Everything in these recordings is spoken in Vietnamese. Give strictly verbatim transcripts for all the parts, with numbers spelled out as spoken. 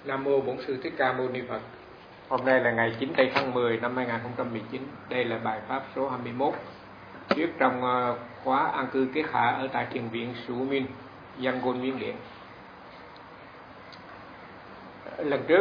Nam mô Bổn Sư Thích Ca Mâu Ni Phật. Hôm nay là ngày chín tây tháng mười năm hai nghìn không trăm mười chín. Đây là bài pháp số hai mươi mốt, viết trong khóa an cư kết hạ ở tại thiền viện Su Minh, Yangon, Miến Điện. Lần trước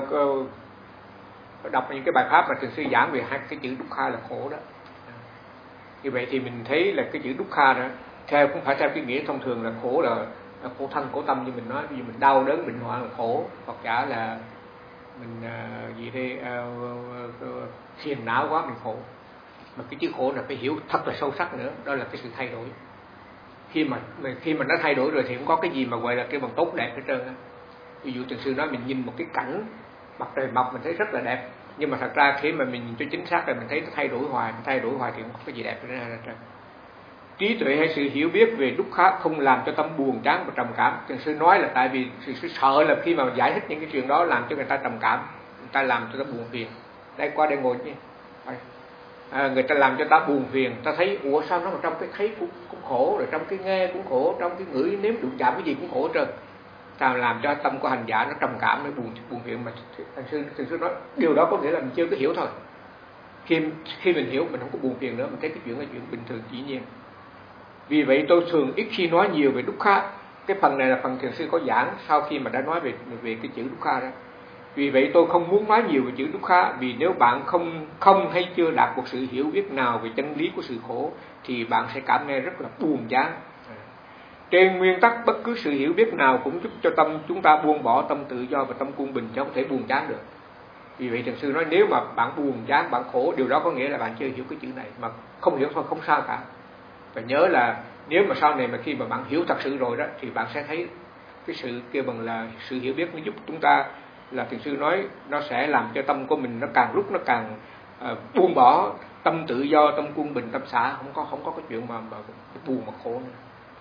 đọc những cái bài pháp mà Thiền sư giảng về hai cái chữ Dukkha là khổ đó. Như vậy thì mình thấy là cái chữ Dukkha đó, theo cũng phải theo cái nghĩa thông thường là khổ là khổ thân khổ tâm, như mình nói, ví dụ mình đau đớn bệnh hoạn là khổ, hoặc giả là mình uh, gì đây uh, phiền não quá mình khổ. Mà cái chữ khổ là phải hiểu thật là sâu sắc nữa, đó là cái sự thay đổi. Khi mà khi mà nó thay đổi rồi thì không có cái gì mà gọi là cái bằng tốt đẹp hết trơn á. Ví dụ Thiền sư nói mình nhìn một cái cảnh mặt trời mọc mình thấy rất là đẹp, nhưng mà thật ra khi mà mình nhìn cho chính xác là mình thấy nó thay đổi hoài, nó thay đổi hoài thì không có cái gì đẹp nữa hết trơn. Trí tuệ hay sự hiểu biết về Dukkha không làm cho tâm buồn chán và trầm cảm. Thiền sư nói là tại vì sự, sự sợ là khi mà giải thích những cái chuyện đó làm cho người ta trầm cảm, người ta làm cho ta buồn phiền. Đây qua đây ngồi nhé. À, người ta làm cho ta buồn phiền, ta thấy ủa sao nó mà trong cái thấy cũng, cũng khổ, rồi trong cái nghe cũng khổ, trong cái ngửi nếm đụng chạm cái gì cũng khổ trơn. Sao làm cho tâm của hành giả nó trầm cảm, nó buồn buồn phiền. Mà Thiền sư Thiền sư nói điều đó có nghĩa là mình chưa có hiểu thôi. Khi khi mình hiểu mình không có buồn phiền nữa, mình thấy cái chuyện là chuyện bình thường dĩ nhiên. Vì vậy tôi thường ít khi nói nhiều về Dukkha. Cái phần này là phần Thiền sư có giảng sau khi mà đã nói về về cái chữ Dukkha đó. Vì vậy tôi không muốn nói nhiều về chữ Dukkha, vì nếu bạn không không hay chưa đạt một sự hiểu biết nào về chân lý của sự khổ thì bạn sẽ cảm nghe rất là buồn chán. Trên nguyên tắc bất cứ sự hiểu biết nào cũng giúp cho tâm chúng ta buông bỏ tâm tự do và tâm quân bình, chứ không thể buồn chán được. Vì vậy Thiền sư nói nếu mà bạn buồn chán, bạn khổ, điều đó có nghĩa là bạn chưa hiểu cái chữ này. Mà không hiểu thôi không sao cả. Và nhớ là nếu mà sau này mà khi mà bạn hiểu thật sự rồi đó thì bạn sẽ thấy cái sự kêu bằng là sự hiểu biết nó giúp chúng ta, là Thiền sư nói nó sẽ làm cho tâm của mình nó càng lúc nó càng uh, buông bỏ, tâm tự do, tâm quân bình, tâm xả, không có không có cái chuyện mà, mà buồn mà khổ nữa.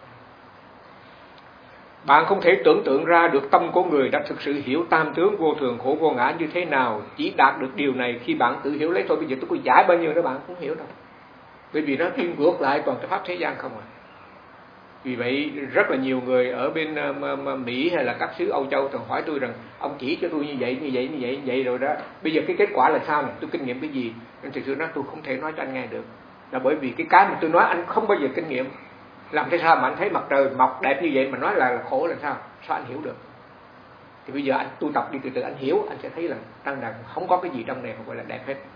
Bạn không thể tưởng tượng ra được tâm của người đã thực sự hiểu tam tướng vô thường khổ vô ngã như thế nào. Chỉ đạt được điều này khi bạn tự hiểu lấy thôi. Bây giờ tôi có giải bao nhiêu đó bạn cũng hiểu đâu, bởi vì nó đi ngược lại toàn cái pháp thế gian không à. Vì vậy rất là nhiều người ở bên uh, Mỹ hay là các xứ Âu Châu thường hỏi tôi rằng ông chỉ cho tôi như vậy như vậy như vậy như vậy rồi đó, bây giờ cái kết quả là sao này, tôi kinh nghiệm cái gì? Nên thì tôi nói tôi không thể nói cho anh nghe được, là bởi vì cái cái mà tôi nói anh không bao giờ kinh nghiệm. Làm thế sao mà anh thấy mặt trời mọc đẹp như vậy mà nói là, là khổ là sao? Sao anh hiểu được? Thì bây giờ anh tu tập đi từ từ anh hiểu, anh sẽ thấy là rằng là không có cái gì trong này mà gọi là đẹp hết.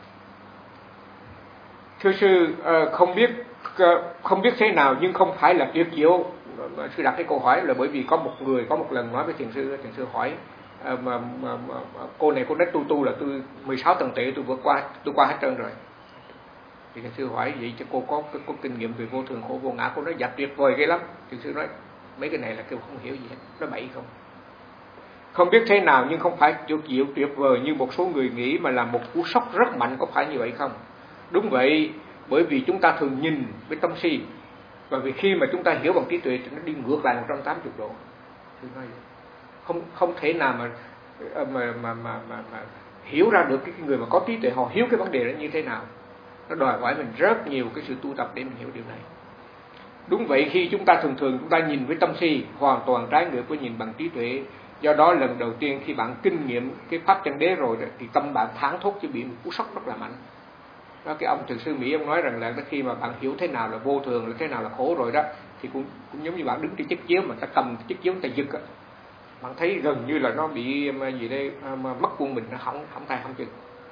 Thưa sư, không biết không biết thế nào nhưng không phải là tuyệt diệu. Sư đặt cái câu hỏi là bởi vì có một người có một lần nói với thiền sư, thiền sư hỏi mà, mà, mà, mà cô này cô nói tu tu là tôi mười sáu tầng tuệ tôi vượt qua, tôi qua hết trơn rồi. Thì thiền sư hỏi vậy chứ cô có, có có kinh nghiệm về vô thường khổ vô ngã? Cô nói dạ tuyệt vời ghê lắm. Thiền sư nói mấy cái này là kêu không hiểu gì hết, nó bậy không. Không biết thế nào nhưng không phải tuyệt diệu tuyệt vời như một số người nghĩ, mà là một cú sốc rất mạnh, có phải như vậy không? Đúng vậy, bởi vì chúng ta thường nhìn với tâm si, và vì khi mà chúng ta hiểu bằng trí tuệ thì nó đi ngược lại một trăm tám mươi độ. Không không thể nào mà mà mà mà, mà, mà hiểu ra được cái người mà có trí tuệ họ hiểu cái vấn đề đó như thế nào. Nó đòi hỏi mình rất nhiều cái sự tu tập để mình hiểu điều này. Đúng vậy, khi chúng ta thường thường chúng ta nhìn với tâm si hoàn toàn trái ngược với nhìn bằng trí tuệ. Do đó lần đầu tiên khi bạn kinh nghiệm cái pháp chân đế rồi thì tâm bạn thảng thốt chứ bị một cú sốc rất là mạnh. Đó, cái ông thiền sư Mỹ ông nói rằng là khi mà bạn hiểu thế nào là vô thường, là thế nào là khổ rồi đó, thì cũng, cũng giống như bạn đứng trên chiếc chiếu mà ta cầm chiếc chiếu ta giật á, bạn thấy gần như là nó bị mà gì đây mà mất quân mình, nó hỏng hỏng tay hỏng chân.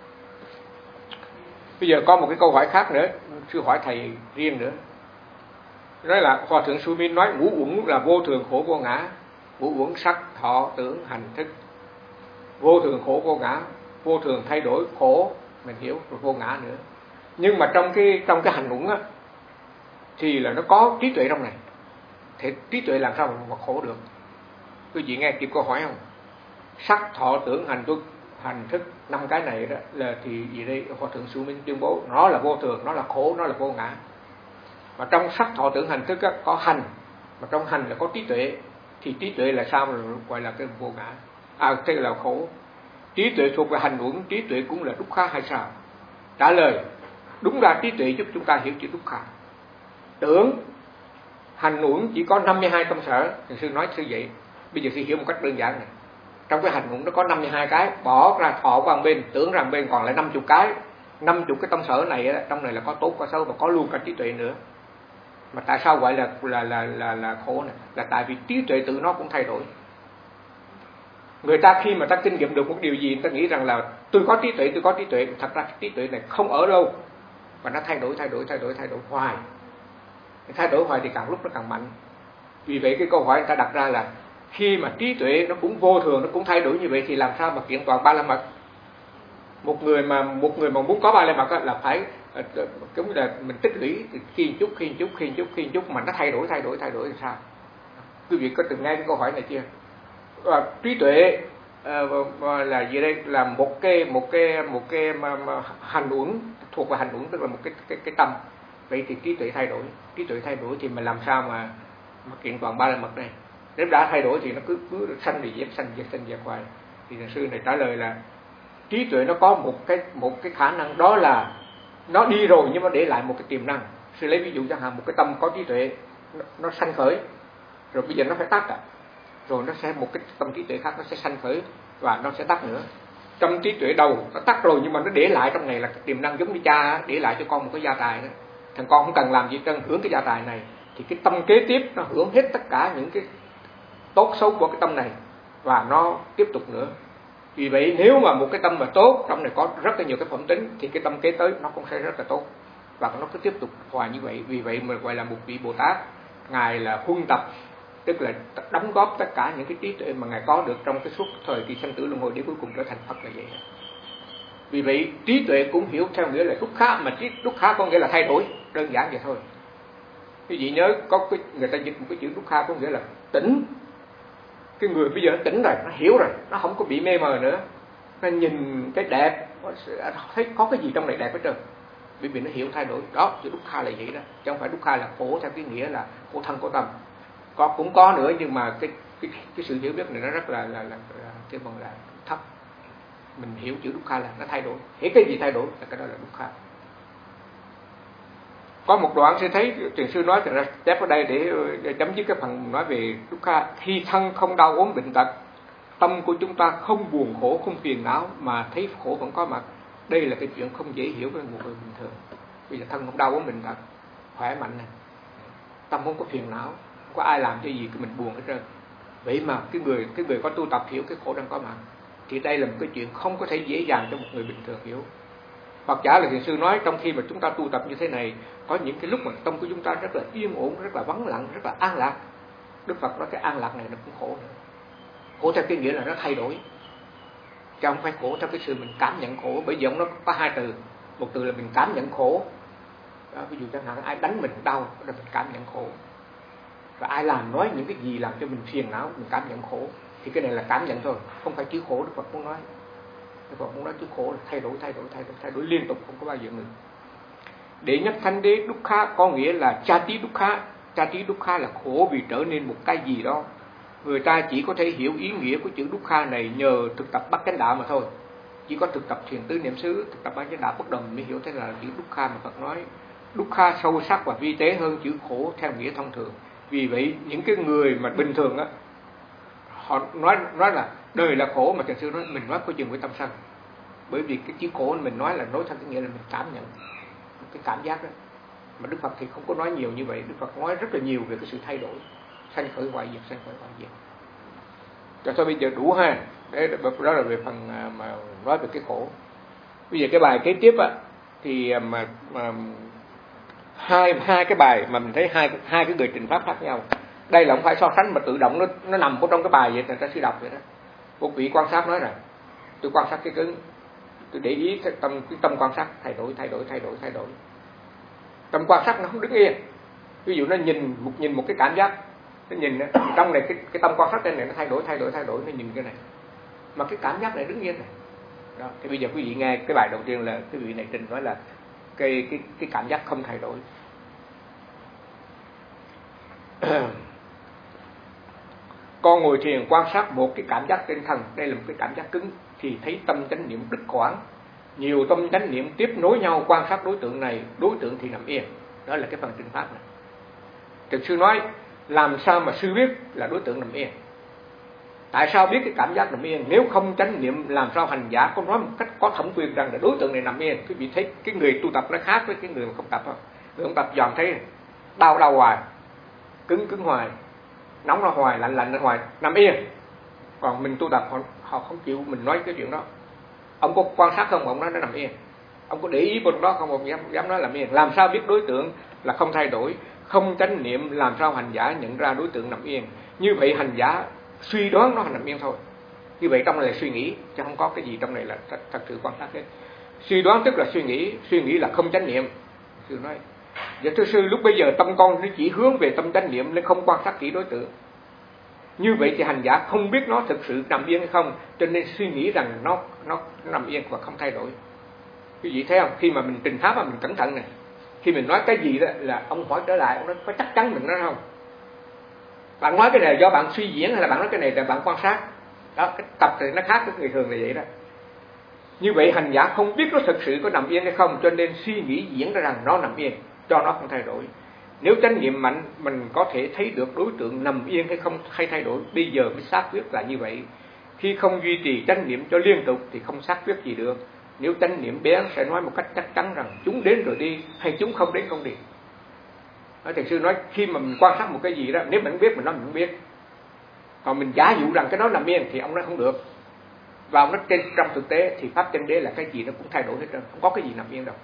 Bây giờ có một cái câu hỏi khác nữa, sư hỏi thầy riêng nữa. Nói là Hòa thượng Su Minh nói ngũ uẩn là vô thường khổ vô ngã, ngũ uẩn sắc thọ tưởng hành thức, vô thường khổ vô ngã, vô thường thay đổi khổ mình hiểu rồi, vô ngã nữa. Nhưng mà trong cái trong cái hành uẩn á thì là nó có trí tuệ trong này. Thế trí tuệ làm sao mà khổ được? Quý vị nghe kịp câu hỏi không? Sắc thọ tưởng hành thức, hành thức năm cái này đó là thì gì đây Hòa thượng Su Minh tuyên bố nó là vô thường, nó là khổ, nó là vô ngã. Mà trong sắc thọ tưởng hành thức á, có hành, mà trong hành là có trí tuệ, thì trí tuệ là sao mà gọi là cái vô ngã? À thế là khổ. Trí tuệ thuộc về hành uẩn, trí tuệ cũng là Dukkha hay sao? Trả lời đúng ra trí tuệ giúp chúng ta hiểu chữ Dukkha. Tưởng hành uẩn chỉ có năm mươi hai tâm sở, thì sư nói sư vậy. Bây giờ sư hiểu một cách đơn giản này. trong cái hành ngũ nó có năm mươi hai cái, bỏ ra thọ qua một bên, tưởng rằng bên còn lại năm mươi cái. năm mươi cái tâm sở này trong này là có tốt có xấu và có luôn cả trí tuệ nữa. Mà tại sao gọi là là là là, là khổ này? Là tại vì trí tuệ tự nó cũng thay đổi. Người ta khi mà ta kinh nghiệm được một điều gì, người ta nghĩ rằng là tôi có trí tuệ, tôi có trí tuệ. Thật ra trí tuệ này không ở đâu, và nó thay đổi, thay đổi, thay đổi, thay đổi hoài. Thay đổi hoài thì càng lúc nó càng mạnh. Vì vậy cái câu hỏi người ta đặt ra là khi mà trí tuệ nó cũng vô thường, nó cũng thay đổi như vậy thì làm sao mà kiện toàn ba la mật? Một người mà một người mà muốn có ba la mật là phải giống như là mình tích lũy khi chút khi chút khi chút khi chút mà nó thay đổi thay đổi thay đổi thì sao? Quý vị có từng nghe cái câu hỏi này chưa? Và trí tuệ uh, là gì đây? Là một cái một cái một cái mà, mà hành uẩn, thuộc vào hành uẩn, tức là một cái cái cái tâm. Vậy thì trí tuệ thay đổi, trí tuệ thay đổi thì mình làm sao mà mà kiện toàn ba la mật này? Nếu đã thay đổi thì nó cứ cứ sanh thì dẹp, sanh dẹp, sanh dẹp hoài. Thì thiền sư này trả lời là trí tuệ nó có một cái một cái khả năng, đó là nó đi rồi nhưng mà để lại một cái tiềm năng. Sư lấy ví dụ chẳng hạn một cái tâm có trí tuệ, nó, nó sanh khởi, rồi bây giờ nó phải tắt à, rồi nó sẽ một cái tâm trí tuệ khác nó sẽ sanh khởi và nó sẽ tắt nữa. Trong trí tuệ đầu nó tắt rồi nhưng mà nó để lại trong này là cái tiềm năng, giống như cha để lại cho con một cái gia tài đó. Thằng con không cần làm gì trơn, hưởng cái gia tài này thì cái tâm kế tiếp nó hưởng hết tất cả những cái tốt xấu của cái tâm này và nó tiếp tục nữa. Vì vậy nếu mà một cái tâm mà tốt, trong này có rất là nhiều cái phẩm tính, thì cái tâm kế tới nó cũng sẽ rất là tốt và nó cứ tiếp tục hoài như vậy. Vì vậy mà gọi là một vị Bồ Tát, ngài là huân tập, tức là đóng góp tất cả những cái trí tuệ mà ngài có được trong cái suốt thời kỳ sanh tử luân hồi để cuối cùng trở thành Phật là vậy. Vì vậy trí tuệ cũng hiểu theo nghĩa là dukkha, mà trí dukkha có nghĩa là thay đổi, đơn giản vậy thôi. Quý vị nhớ có cái, người ta dịch một cái chữ dukkha có nghĩa là tỉnh. Cái người bây giờ nó tỉnh rồi, nó hiểu rồi, nó không có bị mê mờ nữa, nó nhìn cái đẹp, nó thấy có cái gì trong này đẹp hết trơn, bởi vì nó hiểu thay đổi. Đó, chữ dukkha là vậy đó, chứ không phải dukkha là khổ theo cái nghĩa là khổ thân khổ tâm. Có cũng có nữa, nhưng mà cái cái cái sự hiểu biết này nó rất là là là, là cái phần là thấp. Mình hiểu chữ dukkha là nó thay đổi, hiểu cái gì thay đổi là cái đó là dukkha. Có một đoạn sư thấy thiền sư nói ra chép ở đây để, để chấm dứt cái phần nói về dukkha. Khi thân không đau ốm bệnh tật, tâm của chúng ta không buồn khổ, không phiền não mà thấy khổ vẫn có mặt. Đây là cái chuyện không dễ hiểu với một người bình thường. Bây giờ thân không đau ốm bệnh tật, khỏe mạnh này, tâm không có phiền não, không có ai làm cho gì cái mình buồn hết trơn. Vậy mà cái người cái người có tu tập hiểu cái khổ đang có mặt, thì đây là một cái chuyện không có thể dễ dàng cho một người bình thường hiểu. Hoặc giả là thiền sư nói trong khi mà chúng ta tu tập như thế này, có những cái lúc mà tâm của chúng ta rất là yên ổn, rất là vắng lặng, rất là an lạc. Đức Phật nói cái an lạc này nó cũng khổ nữa. Khổ theo cái nghĩa là nó thay đổi, chứ không phải khổ theo cái sự mình cảm nhận khổ. Bởi vì ông nó có hai từ, một từ là mình cảm nhận khổ đó, ví dụ chẳng hạn ai đánh mình đau là mình cảm nhận khổ, và ai làm nói những cái gì làm cho mình phiền não mình cảm nhận khổ, thì cái này là cảm nhận thôi, không phải chữ khổ. Đức Phật muốn nói Đức Phật muốn nói chữ khổ là thay đổi, thay đổi, thay đổi, thay đổi liên tục, không có bao giờ ngừng. Đệ nhất thánh đế dukkha có nghĩa là chati dukkha. Chati dukkha là khổ vì trở nên một cái gì đó. Người ta chỉ có thể hiểu ý nghĩa của chữ dukkha này nhờ thực tập bát chánh đạo mà thôi. Chỉ có thực tập thiền tứ niệm xứ, thực tập bát chánh đạo bất đồng mới hiểu thế là chữ dukkha mà Phật nói. Dukkha sâu sắc và vi tế hơn chữ khổ theo nghĩa thông thường. Vì vậy những cái người mà bình thường á, họ nói nói là đời là khổ, mà thiền sư nói mình nói có chừng với tâm sân. Bởi vì cái chữ khổ mình nói là nói theo cái nghĩa là mình cảm nhận cái cảm giác đó. Mà Đức Phật thì không có nói nhiều như vậy. Đức Phật nói rất là nhiều về cái sự thay đổi, sanh khởi hoại diệt, sanh khởi hoại diệt. Cho thôi bây giờ đủ ha. Đấy, đó là về phần mà nói về cái khổ. Bây giờ cái bài kế tiếp á, thì mà, mà hai hai cái bài mà mình thấy hai hai cái người trình pháp khác nhau. Đây là không phải so sánh mà tự động nó nó nằm ở trong cái bài vậy, người ta sẽ đọc vậy đó. Một vị quan sát nói rằng tôi quan sát cái cứng, tôi để ý cái tâm cái tâm quan sát thay đổi thay đổi thay đổi thay đổi. Tâm quan sát nó không đứng yên. Ví dụ nó nhìn một nhìn một cái cảm giác, nó nhìn trong này cái cái tâm quan sát trên này nó thay đổi thay đổi thay đổi, nó nhìn cái này. Mà cái cảm giác này đứng yên này. Đó, thì bây giờ quý vị nghe cái bài đầu tiên là cái vị này trình nói là cái cái cái cảm giác không thay đổi. Con ngồi thiền quan sát một cái cảm giác trên thân, đây là một cái cảm giác cứng, thì thấy tâm chánh niệm đứt quãng. Nhiều tâm chánh niệm tiếp nối nhau quan sát đối tượng này, đối tượng thì nằm yên. Đó là cái phần trình pháp này. Thực sư nói làm sao mà sư biết là đối tượng nằm yên? Tại sao biết cái cảm giác nằm yên? Nếu không chánh niệm làm sao hành giả có nói một cách có thẩm quyền rằng là đối tượng này nằm yên? Quý vị thấy cái người tu tập nó khác với cái người mà không tập không? Người không tập dòm thấy đau đau hoài, cứng cứng hoài, nóng ra hoài, lạnh lạnh ra hoài, nằm yên. Còn mình tu tập họ, họ không chịu mình nói cái chuyện đó. Ông có quan sát không? Ông nói nó nằm yên. Ông có để ý vào đó không? Ông dám, dám nói nằm yên. Làm sao biết đối tượng là không thay đổi? Không chánh niệm làm sao hành giả nhận ra đối tượng nằm yên? Như vậy hành giả suy đoán nó nằm yên thôi. Như vậy trong này là suy nghĩ, chứ không có cái gì trong này là thật, thật sự quan sát hết. Suy đoán tức là suy nghĩ, suy nghĩ là không chánh niệm. Sư nói, dạ thưa sư, lúc bây giờ tâm con nó chỉ hướng về tâm chánh niệm nên không quan sát kỹ đối tượng. Như vậy thì hành giả không biết nó thực sự nằm yên hay không, cho nên suy nghĩ rằng nó nó nằm yên và không thay đổi. Quý vị thấy không? Khi mà mình trình pháp mà mình cẩn thận này, khi mình nói cái gì đó là ông hỏi trở lại, ông nói có chắc chắn mình nói không? Bạn nói cái này là do bạn suy diễn hay là bạn nói cái này là bạn quan sát? Đó, cái tập thì nó khác với người thường là vậy đó. Như vậy hành giả không biết nó thực sự có nằm yên hay không, cho nên suy nghĩ diễn ra rằng nó nằm yên, cho nó không thay đổi. Nếu chánh niệm mạnh, mình có thể thấy được đối tượng nằm yên hay không hay thay đổi. Bây giờ mới xác quyết là như vậy. Khi không duy trì chánh niệm cho liên tục thì không xác quyết gì được. Nếu chánh niệm bén sẽ nói một cách chắc chắn rằng chúng đến rồi đi, hay chúng không đến không đi. Nói thiền sư nói khi mà mình quan sát một cái gì đó, nếu mình không biết mình nói mình không biết. Còn mình giả dụ rằng cái đó nằm yên thì ông nói không được. Và ông nói trên trong thực tế thì pháp chân đế là cái gì nó cũng thay đổi hết trơn, không có cái gì nằm yên đâu.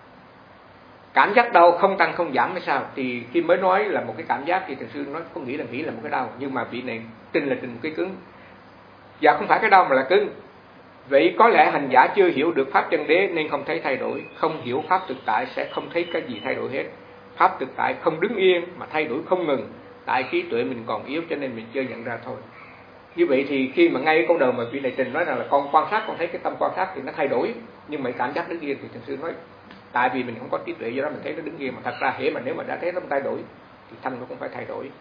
Cảm giác đau không tăng không giảm hay sao? Thì khi mới nói là một cái cảm giác thì thiền sư nói có nghĩ là nghĩ là một cái đau, nhưng mà vị này tin là tin một cái cứng. Dạ không phải cái đau mà là cứng. Vậy có lẽ hành giả chưa hiểu được pháp chân đế nên không thấy thay đổi. Không hiểu pháp thực tại sẽ không thấy cái gì thay đổi hết. Pháp thực tại không đứng yên mà thay đổi không ngừng. Tại trí tuệ mình còn yếu cho nên mình chưa nhận ra thôi. Như vậy thì khi mà ngay cái câu đầu mà vị này trình nói rằng là con quan sát, con thấy cái tâm quan sát thì nó thay đổi, nhưng mà cảm giác đứng yên thì thiền sư nói tại vì mình không có trí tuệ do đó mình thấy nó đứng yên, mà thật ra hễ mà nếu mà đã thấy nó thay đổi thì thân nó cũng phải thay đổi.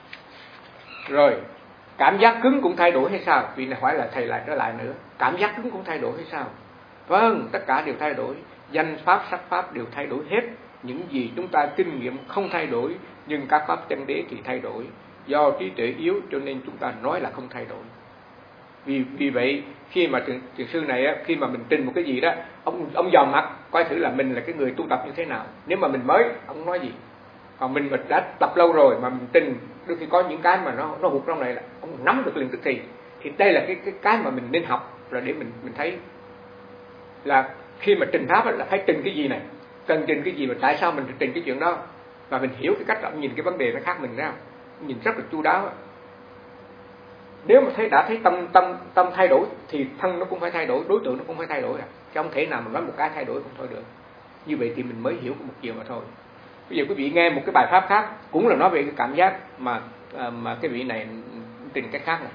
Rồi cảm giác cứng cũng thay đổi hay sao? Vị này hỏi là thầy lại trở lại nữa, cảm giác cứng cũng thay đổi hay sao? Vâng, tất cả đều thay đổi. Danh pháp sắc pháp đều thay đổi hết. Những gì chúng ta kinh nghiệm không thay đổi, nhưng các pháp chân đế thì thay đổi. Do trí tuệ yếu cho nên chúng ta nói là không thay đổi. Vì vì vậy khi mà thiền sư này á, khi mà mình trình một cái gì đó, ông ông dò mặt coi thử là mình là cái người tu tập như thế nào. Nếu mà mình mới, ông nói gì. Còn mình mình đã tập lâu rồi mà mình trình, đôi khi có những cái mà nó nó hụt trong này là ông nắm được liền tức thì. Thì đây là cái cái cái mà mình nên học rồi để mình mình thấy là khi mà trình pháp là phải trình cái gì này, cần trình cái gì và tại sao mình trình cái chuyện đó, và mình hiểu cái cách là ông nhìn cái vấn đề nó khác mình ra, nhìn rất là chu đáo. Nếu mà thấy đã thấy tâm tâm tâm thay đổi thì thân nó cũng phải thay đổi, đối tượng nó cũng phải thay đổi, chứ không thể nào mà nói một cái thay đổi không thôi được. Như vậy thì mình mới hiểu một chiều mà thôi. Bây giờ quý vị nghe một cái bài pháp khác cũng là nói về cái cảm giác mà mà cái vị này trình cách khác này.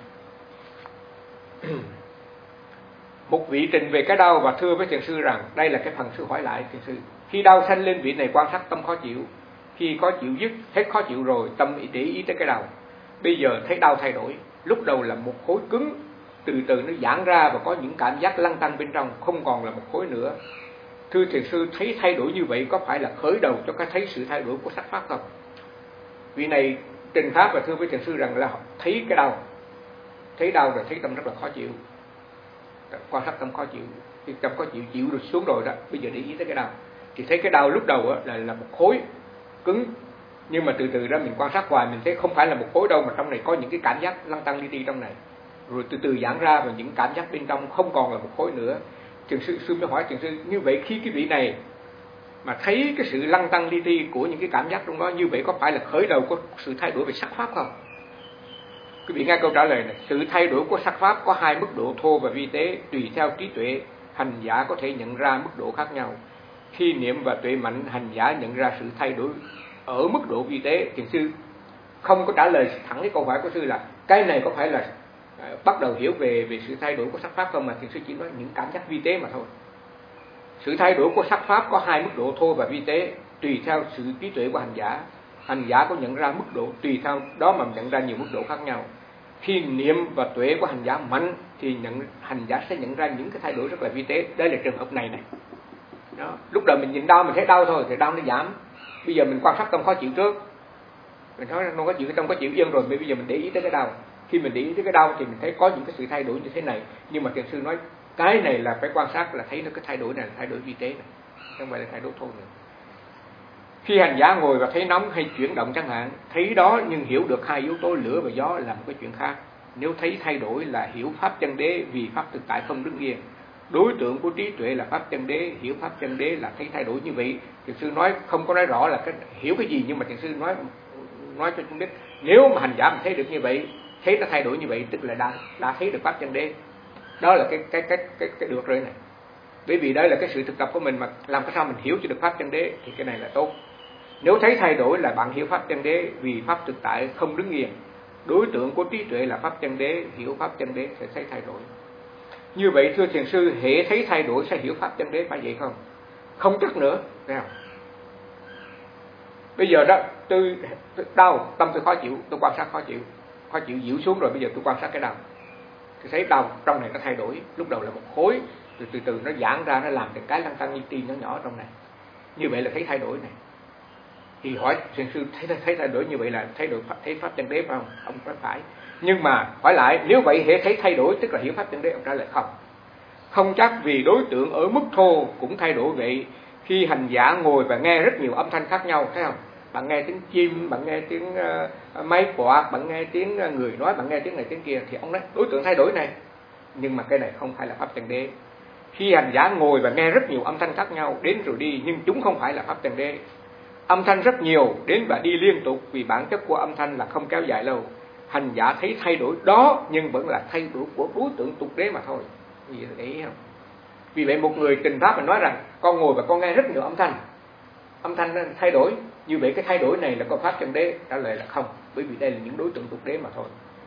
Một vị trình về cái đau và thưa với thiền sư rằng đây là cái phần sư hỏi lại thiền sư. Khi đau sanh lên, vị này quan sát tâm khó chịu. Khi khó chịu dứt, hết khó chịu rồi, tâm để ý tới cái đau. Bây giờ thấy đau thay đổi. Lúc đầu là một khối cứng, từ từ nó giãn ra và có những cảm giác lăn tăn bên trong, không còn là một khối nữa. Thưa thiền sư, thấy thay đổi như vậy có phải là khởi đầu cho cái thấy sự thay đổi của sắc pháp không? Vị này trình pháp và thưa với thiền sư rằng là thấy cái đau, thấy đau rồi thấy tâm rất là khó chịu, quan sát tâm khó chịu, thì tâm khó chịu chịu được xuống rồi đó, bây giờ để ý tới cái đau, thì thấy cái đau lúc đầu là là một khối cứng, nhưng mà từ từ đó mình quan sát hoài mình thấy không phải là một khối đâu, mà trong này có những cái cảm giác lăn tăn li ti trong này, rồi từ từ giãn ra và những cảm giác bên trong không còn là một khối nữa. Thiền sư sư mới hỏi thiền sư, như vậy khi cái vị này mà thấy cái sự lăn tăn li ti của những cái cảm giác trong đó, như vậy có phải là khởi đầu của sự thay đổi về sắc pháp không? Quý vị nghe câu trả lời này, sự thay đổi của sắc pháp có hai mức độ thô và vi tế, tùy theo trí tuệ hành giả có thể nhận ra mức độ khác nhau. Khi niệm và tuệ mạnh, hành giả nhận ra sự thay đổi ở mức độ vi tế. Thiền sư không có trả lời thẳng cái câu hỏi của sư là cái này có phải là uh, bắt đầu hiểu về về sự thay đổi của sắc pháp không, mà thiền sư chỉ nói những cảm giác vi tế mà thôi. Sự thay đổi của sắc pháp có hai mức độ thô và vi tế, tùy theo sự trí tuệ của hành giả. Hành giả có nhận ra mức độ, tùy theo đó mà nhận ra nhiều mức độ khác nhau. Khi niệm và tuệ của hành giả mạnh thì nhận, hành giả sẽ nhận ra những cái thay đổi rất là vi tế. Đây là trường hợp này này. Đó. Lúc đầu mình nhìn đau mình thấy đau thôi thì đau nó giảm. Bây giờ mình quan sát tâm khó chịu trước, mình nói không có chịu, tâm có chịu yên rồi, bây giờ mình để ý tới cái đau Khi mình để ý tới cái đau thì mình thấy có những cái sự thay đổi như thế này, nhưng mà thiền sư nói cái này là phải quan sát là thấy nó cái thay đổi này là thay đổi vi tế này, không phải là thay đổi thô nữa. Khi hành giả ngồi và thấy nóng hay chuyển động chẳng hạn, thấy đó nhưng hiểu được hai yếu tố lửa và gió là một cái chuyện khác. Nếu thấy thay đổi là hiểu pháp chân đế, vì pháp thực tại không đứng yên. Đối tượng của trí tuệ là pháp chân đế, hiểu pháp chân đế là thấy thay đổi như vậy. Thiền sư nói không có nói rõ là cái hiểu cái gì, nhưng mà thiền sư nói nói cho chúng biết, nếu mà hành giả mình thấy được như vậy, thấy nó thay đổi như vậy, tức là đã đã thấy được pháp chân đế. Đó là cái cái cái cái cái được rồi này. Bởi vì đây là cái sự thực tập của mình, mà làm cái sao mình hiểu cho được pháp chân đế thì cái này là tốt. Nếu thấy thay đổi là bạn hiểu pháp chân đế, vì pháp thực tại không đứng yên. Đối tượng của trí tuệ là pháp chân đế, hiểu pháp chân đế sẽ thấy thay đổi. Như vậy thưa thiền sư, hễ thấy thay đổi sẽ hiểu pháp chân đế, phải vậy không? Không chắc nữa, thấy không? Bây giờ đó tôi đau, tâm tôi khó chịu, tôi quan sát khó chịu, khó chịu dịu xuống rồi, bây giờ tôi quan sát cái đau. Tôi thấy đau trong này nó thay đổi, lúc đầu là một khối, từ từ từ nó giãn ra, nó làm thành cái lăn tăn như tim nó nhỏ trong này. Như vậy là thấy thay đổi này. Thì hỏi thiền sư thấy thấy thay đổi như vậy là thấy đổi thấy pháp chân đế phải không? Ông nói phải. Nhưng mà hỏi lại, nếu vậy hễ thấy thay đổi tức là hiểu pháp chân đế, ông trả lời không. Không chắc, vì đối tượng ở mức thô cũng thay đổi vậy. Khi hành giả ngồi và nghe rất nhiều âm thanh khác nhau, thấy không? Bạn nghe tiếng chim, bạn nghe tiếng uh, máy quạt, bạn nghe tiếng uh, người nói, bạn nghe tiếng này tiếng kia, thì ông nói đối tượng thay đổi này. Nhưng mà cái này không phải là pháp chân đế. Khi hành giả ngồi và nghe rất nhiều âm thanh khác nhau đến rồi đi, nhưng chúng không phải là pháp chân đế. Âm thanh rất nhiều đến và đi liên tục, vì bản chất của âm thanh là không kéo dài lâu. Hành giả thấy thay đổi đó nhưng vẫn là thay đổi của đối tượng tục đế mà thôi. Vì để ý không? Vì vậy một người trình pháp mình nói rằng con ngồi và con nghe rất nhiều âm thanh, âm thanh thay đổi, như vậy cái thay đổi này là có pháp chân đế? Trả lời là không, bởi vì đây là những đối tượng tục đế mà thôi.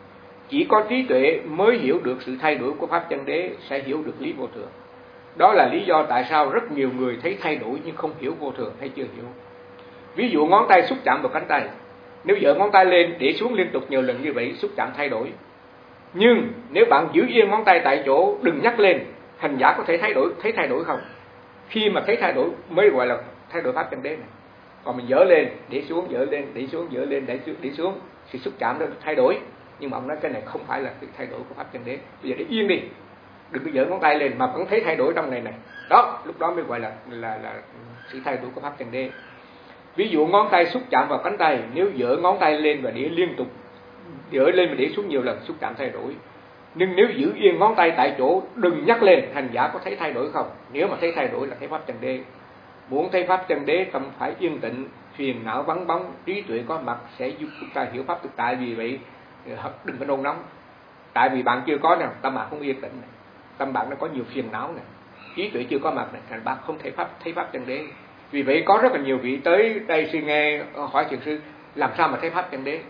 Chỉ có trí tuệ mới hiểu được sự thay đổi của pháp chân đế, sẽ hiểu được lý vô thường. Đó là lý do tại sao rất nhiều người thấy thay đổi nhưng không hiểu vô thường hay chưa hiểu. Ví dụ ngón tay xúc chạm vào cánh tay, nếu giơ ngón tay lên để xuống liên tục nhiều lần như vậy, xúc chạm thay đổi. Nhưng nếu bạn giữ yên ngón tay tại chỗ, đừng nhắc lên, hành giả có thể thay đổi, thấy thay đổi không? Khi mà thấy thay đổi mới gọi là thay đổi pháp chân đế này. Còn mình dỡ lên, để xuống, dỡ lên, để xuống, dỡ lên, để xuống, để xuống, thì xúc chạm đó thay đổi. Nhưng mà ông nói cái này không phải là sự thay đổi của pháp chân đế. Bây giờ để yên đi, đừng có giơ ngón tay lên mà vẫn thấy thay đổi trong này này. Đó, lúc đó mới gọi là là là sự thay đổi của pháp chân đế. Ví dụ ngón tay xúc chạm vào cánh tay, nếu dỡ ngón tay lên và để liên tục, dỡ lên và để xuống nhiều lần, xúc chạm thay đổi. Nhưng nếu giữ yên ngón tay tại chỗ, đừng nhắc lên, hành giả có thấy thay đổi không? Nếu mà thấy thay đổi là thấy pháp chân đế. Muốn thấy pháp chân đế, tâm phải yên tĩnh, phiền não vắng bóng, trí tuệ có mặt sẽ giúp chúng ta hiểu pháp thực tại. Vì vậy đừng có nôn nóng, tại vì bạn chưa có nè, tâm bạn không yên tĩnh này, tâm bạn nó có nhiều phiền não này, trí tuệ chưa có mặt này, thành bạn không thể pháp thấy pháp chân đế. Vì vậy có rất là nhiều vị tới đây suy nghe hỏi thiền sư làm sao mà thấy pháp chân đế.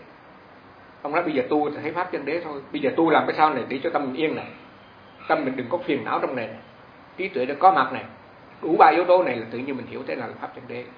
Ông nói bây giờ tu thì thấy pháp chân đế thôi. Bây giờ tu làm cái sao này để cho tâm mình yên này, tâm mình đừng có phiền não trong này, này. Trí tuệ đã có mặt này, đủ ba yếu tố này là tự nhiên mình hiểu thế nào là pháp chân đế.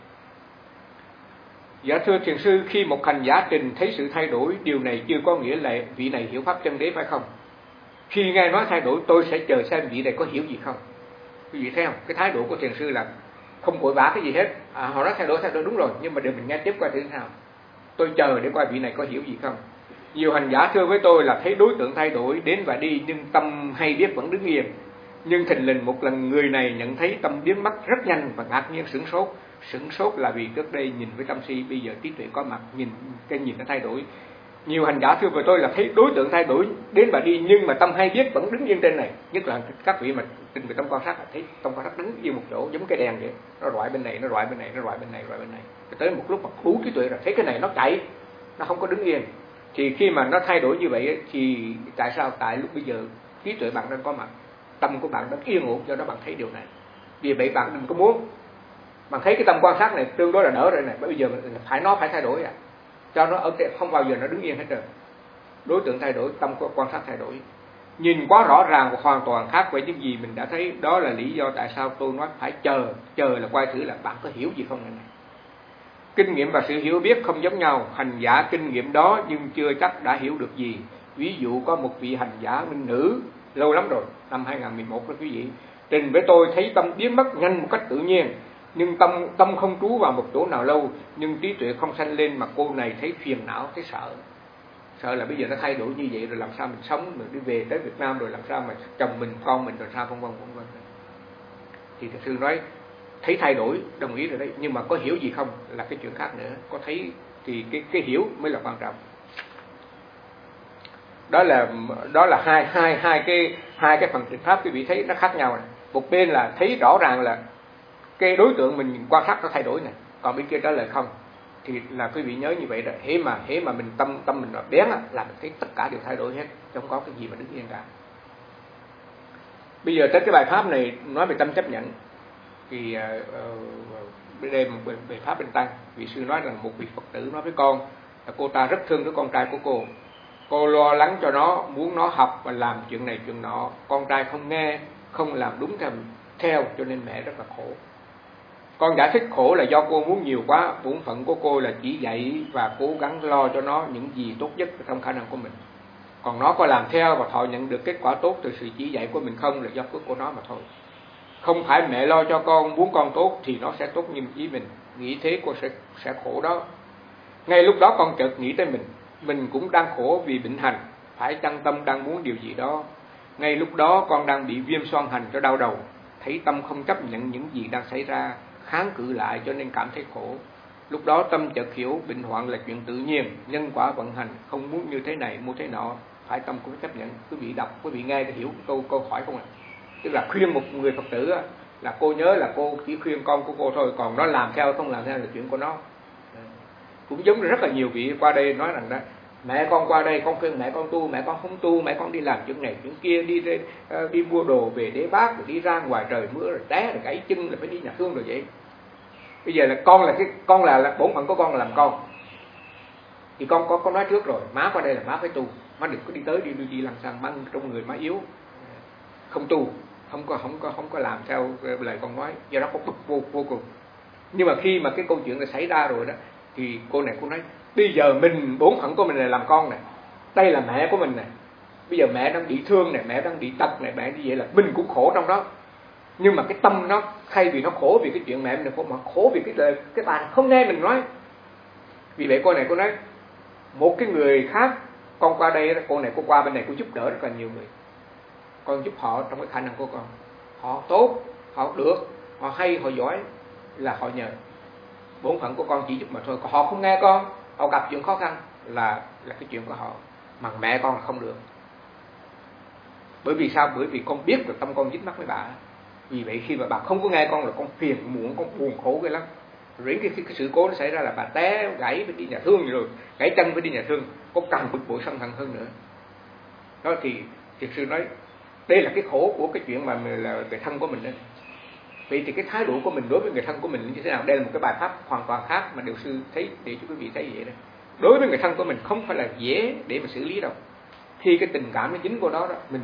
Dạ thưa thiền sư, khi một hành giả trình thấy sự thay đổi, điều này chưa có nghĩa là vị này hiểu pháp chân đế phải không? Khi nghe nói thay đổi, tôi sẽ chờ xem vị này có hiểu gì không. Quý vị thấy không? Cái thái độ của thiền sư là không vội vã cái gì hết. À, họ nói thay đổi thay đổi đúng rồi, nhưng mà để mình nghe tiếp qua thế nào. Tôi chờ để coi vị này có hiểu gì không. Nhiều hành giả thưa với tôi là thấy đối tượng thay đổi đến và đi, nhưng tâm hay biết vẫn đứng yên. Nhưng thình lình một lần người này nhận thấy tâm biến mất rất nhanh và ngạc nhiên sửng sốt. Sửng sốt là vì trước đây nhìn với tâm si, bây giờ trí tuệ có mặt, nhìn cái nhìn nó thay đổi. Nhiều hành giả thưa với tôi là thấy đối tượng thay đổi đến và đi, nhưng mà tâm hay biết vẫn đứng yên trên này. Nhất là các vị mà trình về tâm quan sát, thấy tâm quan sát đứng yên một chỗ giống cái đèn vậy, nó rọi bên này, nó rọi bên này, nó rọi bên này, rọi bên này. Tới một lúc mà đủ trí tuệ rồi, thấy cái này nó chạy, nó không có đứng yên. Thì khi mà nó thay đổi như vậy thì tại sao? Tại lúc bây giờ trí tuệ bạn đang có mặt, tâm của bạn đang yên ổn, do đó bạn thấy điều này. Vì vậy bạn đừng có muốn, bạn thấy cái tâm quan sát này tương đối là đỡ rồi này, bây giờ phải nó phải thay đổi à, cho nó ở không bao giờ nó đứng yên hết rồi. Đối tượng thay đổi, tâm quan sát thay đổi, nhìn quá rõ ràng và hoàn toàn khác với những gì mình đã thấy. Đó là lý do tại sao tôi nói phải chờ, chờ là quay thử là bạn có hiểu gì không này. Kinh nghiệm và sự hiểu biết không giống nhau. Hành giả kinh nghiệm đó nhưng chưa chắc đã hiểu được gì. Ví dụ có một vị hành giả minh nữ lâu lắm rồi, năm hai không một một đó quý vị, trình với tôi thấy tâm biến mất nhanh một cách tự nhiên, nhưng tâm tâm không trú vào một chỗ nào lâu, nhưng trí tuệ không sanh lên, mà cô này thấy phiền não, thấy sợ. sợ là bây giờ nó thay đổi như vậy rồi làm sao mình sống, mình đi về tới Việt Nam rồi làm sao mà chồng mình, con mình rồi sao, vân vân vân vân. Thì thực sự nói thấy thay đổi, đồng ý rồi đấy, nhưng mà có hiểu gì không là cái chuyện khác nữa. Có thấy thì cái cái hiểu mới là quan trọng. Đó là đó là hai hai hai cái hai cái phần thiện pháp quý vị thấy nó khác nhau này. Một bên là thấy rõ ràng là cái đối tượng mình quan sát nó thay đổi này, còn bên kia trả lời không, thì là quý vị nhớ như vậy rồi. Hễ mà hễ mà mình tâm tâm mình bén là mình thấy tất cả đều thay đổi hết, không có cái gì mà đứng yên cả. Bây giờ tới cái bài pháp này nói về tâm chấp nhận thì uh, đây một bài pháp bên Tăng, vị sư nói rằng một vị Phật tử nói với con là cô ta rất thương đứa con trai của cô. Cô lo lắng cho nó, muốn nó học và làm chuyện này chuyện nọ. Con trai không nghe, không làm đúng theo, theo cho nên mẹ rất là khổ. Con giải thích khổ là do cô muốn nhiều quá. Bổn phận của cô là chỉ dạy và cố gắng lo cho nó những gì tốt nhất trong khả năng của mình. Còn nó có làm theo và thọ nhận được kết quả tốt từ sự chỉ dạy của mình không là do phước của nó mà thôi. Không phải mẹ lo cho con, muốn con tốt thì nó sẽ tốt như ý mình. Nghĩ thế cô sẽ, sẽ khổ đó. Ngay lúc đó con chợt nghĩ tới mình. Mình cũng đang khổ vì bệnh hành, phải chăng tâm đang muốn điều gì đó. Ngay lúc đó con đang bị viêm xoang hành cho đau đầu. Thấy tâm không chấp nhận những gì đang xảy ra, kháng cự lại cho nên cảm thấy khổ. Lúc đó tâm chợt hiểu bệnh hoạn là chuyện tự nhiên, nhân quả vận hành, không muốn như thế này, muốn thế nọ, phải tâm cũng chấp nhận. Quý vị đọc, quý vị nghe thì hiểu câu câu hỏi không ạ? Tức là khuyên một người Phật tử là cô nhớ là cô chỉ khuyên con của cô thôi, còn nó làm theo không làm theo là chuyện của nó. Cũng giống như rất là nhiều vị qua đây nói rằng đó, mẹ con qua đây con khuyên mẹ con tu, mẹ con không tu, mẹ con đi làm chuyện này chuyện kia, đi đi, uh, đi mua đồ về để bác, rồi đi ra ngoài trời mưa rồi té rồi gãy chân là phải đi nhà thương rồi vậy. Bây giờ là con là cái con là, là bổn phận của con là làm con, thì con có con nói trước rồi, má qua đây là má phải tu, má đừng có đi tới đi đi, đi làm sang băng trong người má yếu, không tu, không có không có không có làm theo lời con nói, do đó có bực vô vô cùng. Nhưng mà khi mà cái câu chuyện này xảy ra rồi đó, thì cô này cô nói bây giờ mình bổn phận của mình là làm con này, đây là mẹ của mình này, bây giờ mẹ đang bị thương này, mẹ đang bị tật này, mẹ như vậy là mình cũng khổ trong đó. Nhưng mà cái tâm nó thay vì nó khổ vì cái chuyện mẹ mình khổ, mà khổ vì cái lời cái bà không nghe mình nói. Vì vậy cô này cô nói một cái người khác, con qua đây, cô này cô qua bên này cô giúp đỡ rất là nhiều người, con giúp họ trong cái khả năng của con, họ tốt, họ được, họ hay, họ giỏi là họ nhờ. Bổn phận của con chỉ giúp mà thôi, còn họ không nghe con, họ gặp chuyện khó khăn là là cái chuyện của họ, mà mẹ con là không được. Bởi vì sao? Bởi vì con biết được tâm con dính mắc với bà. Vì vậy khi mà bà không có nghe con là con phiền muộn, con buồn khổ ghê lắm. Rồi cái, cái, cái sự cố nó xảy ra là bà té gãy phải đi nhà thương, rồi gãy chân phải đi nhà thương, có càng bực bội sân hận hơn nữa. Đó thì thiệt sự nói đây là cái khổ của cái chuyện mà là người thân của mình đó. Vậy thì cái thái độ của mình đối với người thân của mình như thế nào? Đây là một cái bài pháp hoàn toàn khác mà điều sư thấy để cho quý vị thấy vậy đó. Đối với người thân của mình không phải là dễ để mà xử lý đâu. Khi cái tình cảm nó dính vô đó, đó mình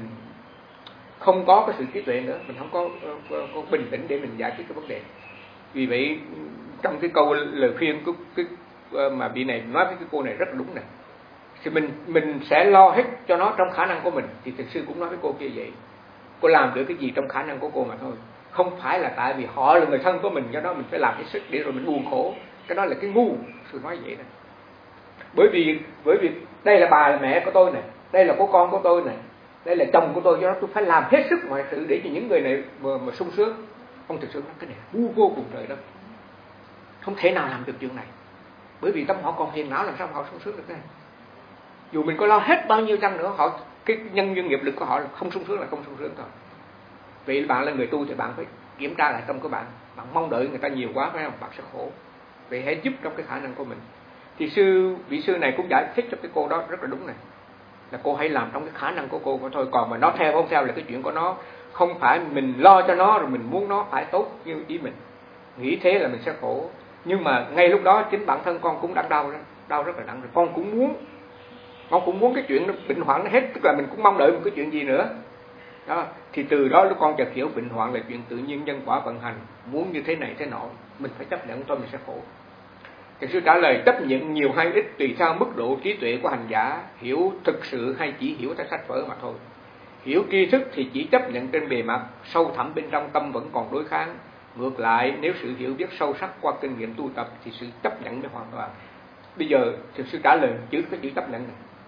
không có cái sự trí tuệ nữa, mình không có, có, có bình tĩnh để mình giải quyết cái vấn đề. Vì vậy trong cái câu lời khuyên cái, cái, mà vị này nói với cái cô này rất là đúng này, thì mình mình sẽ lo hết cho nó trong khả năng của mình. Thì thực sư cũng nói với cô kia vậy, cô làm được cái gì trong khả năng của cô mà thôi, không phải là tại vì họ là người thân của mình do đó mình phải làm cái sức để rồi mình buồn khổ. Cái đó là cái ngu, sư nói vậy đó. Bởi vì bởi vì đây là bà là mẹ của tôi này, đây là cô con của tôi này, đây là chồng của tôi, do đó tôi phải làm hết sức mọi sự để cho những người này mà, mà sung sướng. Ông thực sự nói cái này ngu vô cùng trời đất, không thể nào làm được chuyện này. Bởi vì tâm họ còn hiền não, làm sao họ sung sướng được thế này. Dù mình có lo hết bao nhiêu chăng nữa, họ cái nhân duyên nghiệp lực của họ là không sung sướng là không sung sướng thôi. Vậy bạn là người tu thì bạn phải kiểm tra lại tâm của bạn. Bạn mong đợi người ta nhiều quá phải không? Bạn sẽ khổ. Vậy hãy giúp trong cái khả năng của mình. Thì sư vị sư này cũng giải thích cho cái cô đó rất là đúng này, là cô hãy làm trong cái khả năng của cô mà thôi. Còn mà nó theo không theo là cái chuyện của nó. Không phải mình lo cho nó rồi mình muốn nó phải tốt như ý mình. Nghĩ thế là mình sẽ khổ. Nhưng mà ngay lúc đó chính bản thân con cũng đang đau đó, đau rất là nặng rồi. Con cũng muốn, con cũng muốn cái chuyện nó bệnh hoạn nó hết, tức là mình cũng mong đợi một cái chuyện gì nữa. Đó, thì từ đó lúc con chợt hiểu bệnh hoạn là chuyện tự nhiên, nhân quả vận hành, muốn như thế này thế nọ, mình phải chấp nhận thôi, mình sẽ khổ. Thì sư trả lời chấp nhận nhiều hay ít tùy theo mức độ trí tuệ của hành giả, hiểu thực sự hay chỉ hiểu theo sách vở mà thôi. Hiểu tri thức thì chỉ chấp nhận trên bề mặt, sâu thẳm bên trong tâm vẫn còn đối kháng. Ngược lại, nếu sự hiểu biết sâu sắc qua kinh nghiệm tu tập thì sự chấp nhận mới hoàn toàn. Bây giờ thực sư trả lời chữ cái chữ chấp nhận này.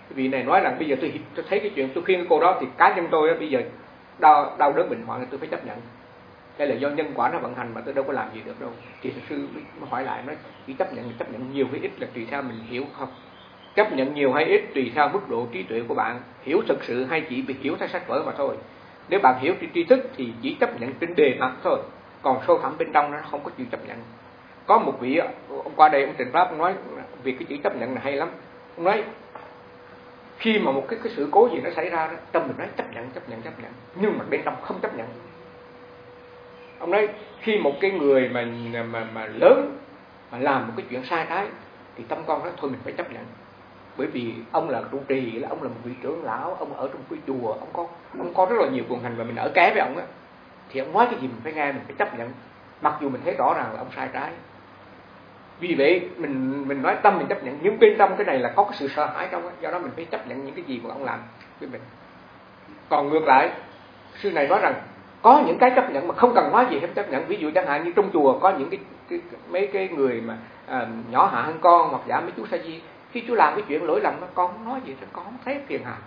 Vị này nói rằng bây giờ tôi, tôi thấy cái chuyện tôi khuyên cái cô đó thì cá nhân tôi đó, bây giờ đau, đau đớn bệnh hoạn thì tôi phải chấp nhận. Đây là do nhân quả nó vận hành mà tôi đâu có làm gì được đâu. Thì thực sư mới hỏi lại, nói chỉ chấp nhận chấp nhận nhiều hay ít là tùy theo mình hiểu không. Chấp nhận nhiều hay ít tùy theo mức độ trí tuệ của bạn, hiểu thực sự hay chỉ bị hiểu theo sách vở mà thôi. Nếu bạn hiểu tri thức thì chỉ chấp nhận trên bề mặt thôi, còn sâu thẳm bên trong nó không có chịu chấp nhận. Có một vị ông qua đây ông Trịnh Pháp ông nói việc cái chữ chấp nhận là hay lắm. Ông nói khi mà một cái cái sự cố gì nó xảy ra đó, tâm mình nói chấp nhận chấp nhận chấp nhận, nhưng mà bên trong không chấp nhận. Ông nói khi một cái người mà mà mà lớn mà làm một cái chuyện sai trái thì tâm con nói thôi mình phải chấp nhận. Bởi vì ông là trụ trì, là ông là một vị trưởng lão, ông ở trong cái chùa, ông có ông có rất là nhiều quyền hành và mình ở ké với ông á, thì ông nói cái gì mình phải nghe, mình phải chấp nhận, mặc dù mình thấy rõ ràng là ông sai trái. Vì vậy mình mình nói tâm mình chấp nhận, nhưng bên trong cái này là có cái sự sợ hãi trong đó, do đó mình phải chấp nhận những cái gì mà ông làm với mình. Còn ngược lại, sư này nói rằng có những cái chấp nhận mà không cần nói gì hết chấp nhận. Ví dụ chẳng hạn như trong chùa có những cái, cái mấy cái người mà à, nhỏ hạ hơn con hoặc giả mấy chú sa di, khi chú làm cái chuyện lỗi lầm con không nói gì, con không thấy phiền hà,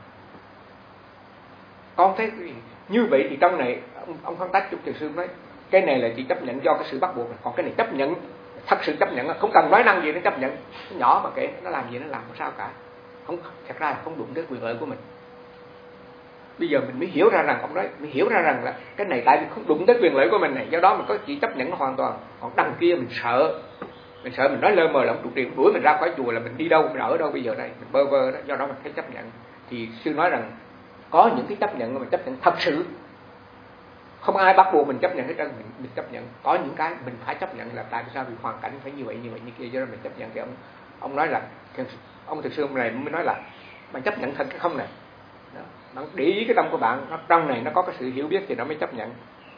con thấy cái gì. Như vậy thì trong này ông, ông Phân Tách Trung Thiền Sư nói cái này là chỉ chấp nhận do cái sự bắt buộc, còn cái này chấp nhận thật sự chấp nhận, không cần nói năng gì nó chấp nhận. Nó nhỏ mà kệ nó làm gì nó làm không sao cả, không, thật ra là không đụng đến quyền lợi của mình. Bây giờ mình mới hiểu ra rằng ông nói mới hiểu ra rằng là cái này tại vì không đụng tới quyền lợi của mình này, do đó mình có chỉ chấp nhận nó hoàn toàn. Còn đằng kia mình sợ, mình sợ mình nói lơ mờ là ông trụ trì đuổi mình ra khỏi chùa là mình đi đâu, mình ở đâu bây giờ đây, mình bơ vơ đó, do đó mình phải chấp nhận. Thì sư nói rằng có những cái chấp nhận mà mình chấp nhận thật sự, không ai bắt buộc mình chấp nhận hết trơn, mình, mình chấp nhận. Có những cái mình phải chấp nhận là tại sao vì hoàn cảnh phải như vậy như vậy như kia, do đó mình chấp nhận. Thì ông ông nói là ông thực sư ông này mới nói là bạn chấp nhận thật hay không này. Đó. Bạn để ý cái tâm của bạn, nó trong này nó có cái sự hiểu biết thì nó mới chấp nhận.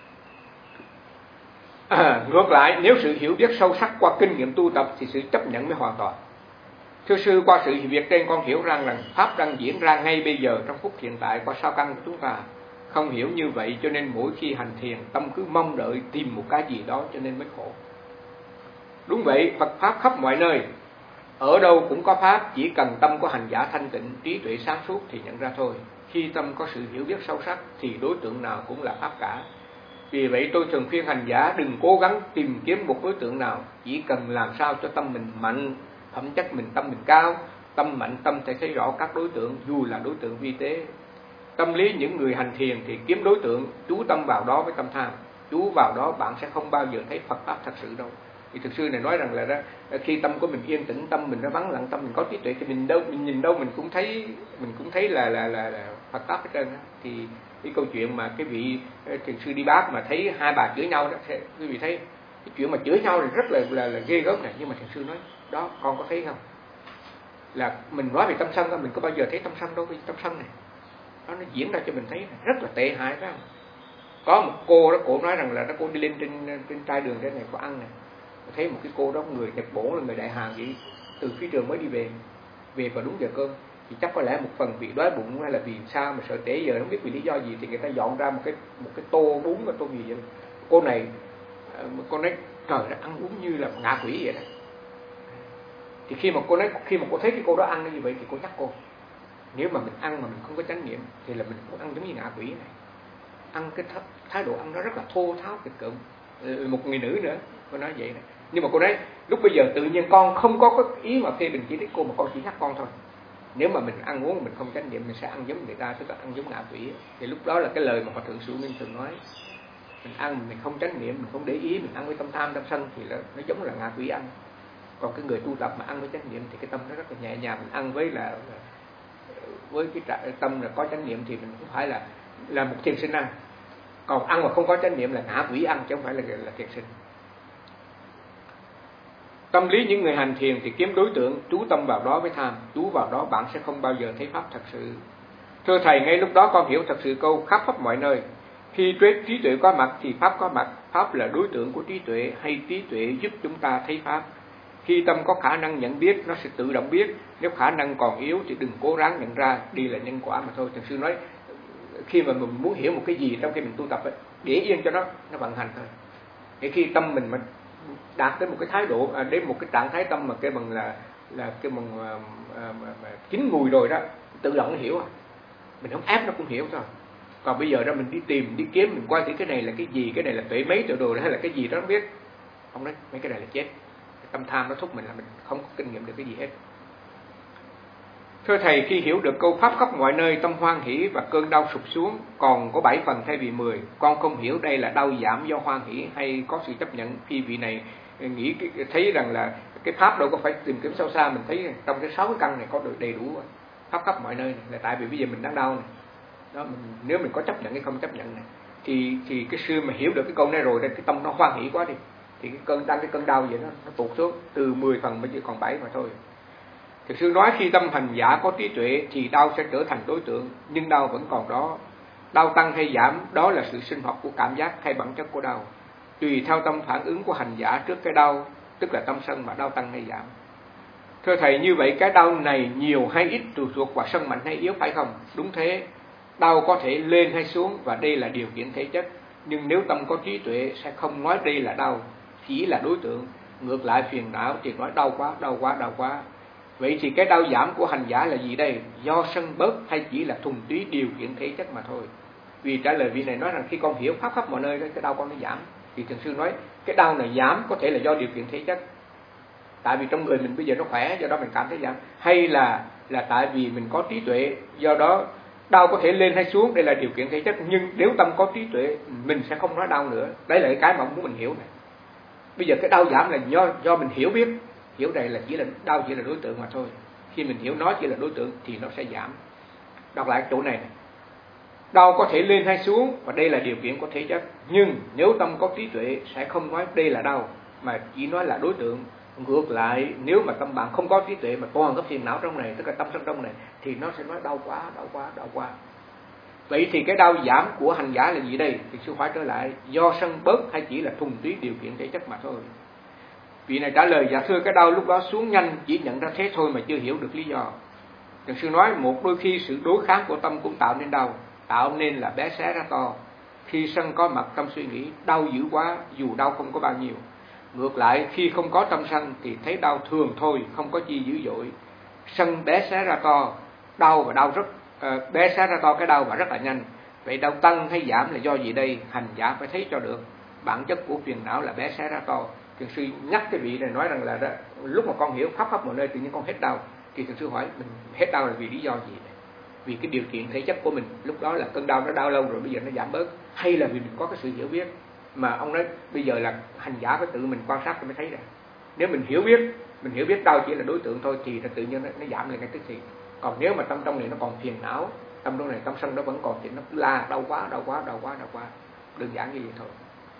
À, ngược lại nếu sự hiểu biết sâu sắc qua kinh nghiệm tu tập thì sự chấp nhận mới hoàn toàn. Thưa sư, qua sự việc trên con hiểu rằng là pháp đang diễn ra ngay bây giờ trong phút hiện tại qua sao căn của chúng ta. Không hiểu như vậy cho nên mỗi khi hành thiền tâm cứ mong đợi tìm một cái gì đó cho nên mới khổ. Đúng vậy, Phật pháp khắp mọi nơi, ở đâu cũng có pháp, chỉ cần tâm của hành giả thanh tịnh, trí tuệ sáng suốt thì nhận ra thôi. Khi tâm có sự hiểu biết sâu sắc thì đối tượng nào cũng là pháp cả. Vì vậy tôi thường khuyên hành giả đừng cố gắng tìm kiếm một đối tượng nào, chỉ cần làm sao cho tâm mình mạnh, phẩm chất mình tâm mình cao, tâm mạnh tâm sẽ thấy rõ các đối tượng dù là đối tượng vi tế. Tâm lý những người hành thiền thì kiếm đối tượng, chú tâm vào đó với tâm tham, chú vào đó bạn sẽ không bao giờ thấy Phật pháp thật sự đâu. Thì thực sư này nói rằng là đó, khi tâm của mình yên tĩnh, tâm mình nó vắng lặng, tâm mình có trí tuệ thì mình đâu mình nhìn đâu mình cũng thấy mình cũng thấy là là là, là Phật pháp hết trơn. Thì cái câu chuyện mà cái vị thiền sư đi Bát mà thấy hai bà chửi nhau đó, quý vị thấy cái chuyện mà chửi nhau thì rất là là, là ghê gớm này, nhưng mà thiền sư nói đó con có thấy không, là mình nói về tâm sân mình có bao giờ thấy tâm sân đâu, vì tâm sân này đó, nó diễn ra cho mình thấy rất là tệ hại phải không? Có một cô đó, cô nói rằng là nó cô đi lên trên trên trai đường trên này có ăn này, thấy một cái cô đó người Nhật Bản là người Đại Hàn vậy, từ phía trường mới đi về về vào đúng giờ cơm, thì chắc có lẽ một phần vì đói bụng hay là vì sao mà sợ trễ giờ không biết vì lý do gì thì người ta dọn ra một cái một cái tô bún và tô mì vậy. Cô này cô nói trời ơi, ăn uống như là ngạ quỷ vậy đó. Thì khi mà cô nói khi mà cô thấy cái cô đó ăn như vậy thì cô nhắc cô, nếu mà mình ăn mà mình không có chánh niệm thì là mình cũng ăn giống như ngạ quỷ này, ăn cái thái độ ăn nó rất là thô tháo kịch cỡm. Một người nữ nữa cô nói vậy này. Nhưng mà cô nói lúc bây giờ tự nhiên con không có cái ý mà phê bình chỉ trích cô, mà con chỉ nhắc con thôi, nếu mà mình ăn uống mình không chánh niệm mình sẽ ăn giống người ta, tức là ăn giống ngạ quỷ. Thì lúc đó là cái lời mà Hòa Thượng Sư Minh thường nói, mình ăn mình không chánh niệm, mình không để ý, mình ăn với tâm tham tâm sân thì nó giống là ngạ quỷ ăn. Còn cái người tu tập mà ăn với chánh niệm thì cái tâm nó rất là nhẹ nhàng, mình ăn với là với cái tâm là có chánh niệm thì mình cũng phải là là một thiền sinh ăn. Còn ăn mà không có chánh niệm là ngạ quỷ ăn chứ không phải là là thiền sinh. Tâm lý những người hành thiền thì kiếm đối tượng, chú tâm vào đó với tham, chú vào đó bạn sẽ không bao giờ thấy pháp thật sự. Thưa thầy, ngay lúc đó con hiểu thật sự câu khắp pháp mọi nơi. Khi trí tuệ có mặt thì pháp có mặt, pháp là đối tượng của trí tuệ hay trí tuệ giúp chúng ta thấy pháp. Khi tâm có khả năng nhận biết nó sẽ tự động biết, nếu khả năng còn yếu thì đừng cố gắng nhận ra, đi là nhân quả mà thôi. Thiền sư nói khi mà mình muốn hiểu một cái gì trong khi mình tu tập ấy, để yên cho nó nó vận hành thôi. Để khi tâm mình mà đạt đến một cái thái độ, à, đến một cái trạng thái tâm mà cái bằng là là cái bằng à, à, à, chín mùi rồi đó, tự động nó hiểu à. Mình không ép nó cũng hiểu thôi. Còn bây giờ đó mình đi tìm, đi kiếm, mình coi thử cái này là cái gì, cái này là tuệ mấy, tuệ đồ hay là cái gì đó không biết. Không nói mấy cái này là chết. Tâm tham nó thúc mình là mình không có kinh nghiệm được cái gì hết. Thưa Thầy, khi hiểu được câu pháp khắp mọi nơi, tâm hoan hỷ và cơn đau sụp xuống, còn có bảy phần thay vì mười. Con không hiểu đây là đau giảm do hoan hỷ hay có sự chấp nhận. Khi vị này nghĩ thấy rằng là cái pháp đâu có phải tìm kiếm sâu xa, mình thấy trong cái sáu cái căn này có được đầy đủ pháp khắp mọi nơi này. Là tại vì bây giờ mình đang đau này. Đó, mình, nếu mình có chấp nhận hay không chấp nhận này, thì thì cái sư mà hiểu được cái câu này rồi, cái tâm nó hoan hỷ quá đi, thì cái cơn đang cái cơn đau vậy nó, nó tụt xuống từ mười phần mới chỉ còn bảy mà thôi. Thực sư nói khi tâm hành giả có trí tuệ thì đau sẽ trở thành đối tượng, nhưng đau vẫn còn đó. Đau tăng hay giảm đó là sự sinh hoạt của cảm giác hay bản chất của đau, tùy theo tâm phản ứng của hành giả trước cái đau, tức là tâm sân mà đau tăng hay giảm. Thưa Thầy, như vậy cái đau này nhiều hay ít tùy thuộc vào sân mạnh hay yếu phải không? Đúng thế, đau có thể lên hay xuống và đây là điều kiện thể chất, nhưng nếu tâm có trí tuệ sẽ không nói đây là đau, chỉ là đối tượng. Ngược lại phiền não thì nói đau quá, đau quá, đau quá. Vậy thì cái đau giảm của hành giả là gì đây? Do sân bớt hay chỉ là thuần túy điều kiện thể chất mà thôi? Vì trả lời vị này nói rằng khi con hiểu pháp khắp mọi nơi, cái đau con nó giảm. Thì Thiền sư nói cái đau này giảm có thể là do điều kiện thể chất, tại vì trong người mình bây giờ nó khỏe, do đó mình cảm thấy giảm, hay là là tại vì mình có trí tuệ, do đó đau có thể lên hay xuống, đây là điều kiện thể chất. Nhưng nếu tâm có trí tuệ, mình sẽ không nói đau nữa. Đấy là cái mà ông muốn mình hiểu này. Bây giờ cái đau giảm là do do mình hiểu biết, hiểu đây là chỉ là đau chỉ là đối tượng mà thôi. Khi mình hiểu nó chỉ là đối tượng thì nó sẽ giảm. Đọc lại chỗ này, này. Đau có thể lên hay xuống và đây là điều kiện của thể chất, nhưng nếu tâm có trí tuệ sẽ không nói đây là đau mà chỉ nói là đối tượng. Ngược lại, nếu mà tâm bạn không có trí tuệ mà toàn có phiền não trong này, tức là tâm sân trong này, thì nó sẽ nói đau quá, đau quá, đau quá. Vậy thì cái đau giảm của hành giả là gì đây? Thì sư hỏi trở lại, do sân bớt hay chỉ là thuần túy điều kiện thể chất mà thôi? Vị này trả lời, dạ thưa, cái đau lúc đó xuống nhanh, chỉ nhận ra thế thôi mà chưa hiểu được lý do. Thiền sư nói, một đôi khi sự đối kháng của tâm cũng tạo nên đau, tạo nên là bé xé ra to. Khi sân có mặt, tâm suy nghĩ đau dữ quá, dù đau không có bao nhiêu. Ngược lại, khi không có tâm sân thì thấy đau thường thôi, không có chi dữ dội. Sân bé xé ra to, đau và đau rất uh, bé xé ra to cái đau và rất là nhanh. Vậy đau tăng hay giảm là do gì đây? Hành giả phải thấy cho được. Bản chất của phiền não là bé xé ra to. Thiền sư nhắc cái vị này nói rằng là đó, lúc mà con hiểu pháp khắp mọi nơi tự nhiên con hết đau. Thì thiền sư hỏi mình hết đau là vì lý do gì? Vì cái điều kiện thể chất của mình lúc đó là cơn đau nó đau lâu rồi, bây giờ nó giảm bớt, hay là vì mình có cái sự hiểu biết? Mà ông nói bây giờ là hành giả phải tự mình quan sát mới thấy ra. Nếu mình hiểu biết, mình hiểu biết đau chỉ là đối tượng thôi thì tự nhiên nó, nó giảm lại ngay tức thì. Còn nếu mà tâm trong này nó còn phiền não, tâm trong này tâm sân nó vẫn còn thì nó cứ la đau quá, đau quá, đau quá, đau quá, đơn giản như vậy thôi.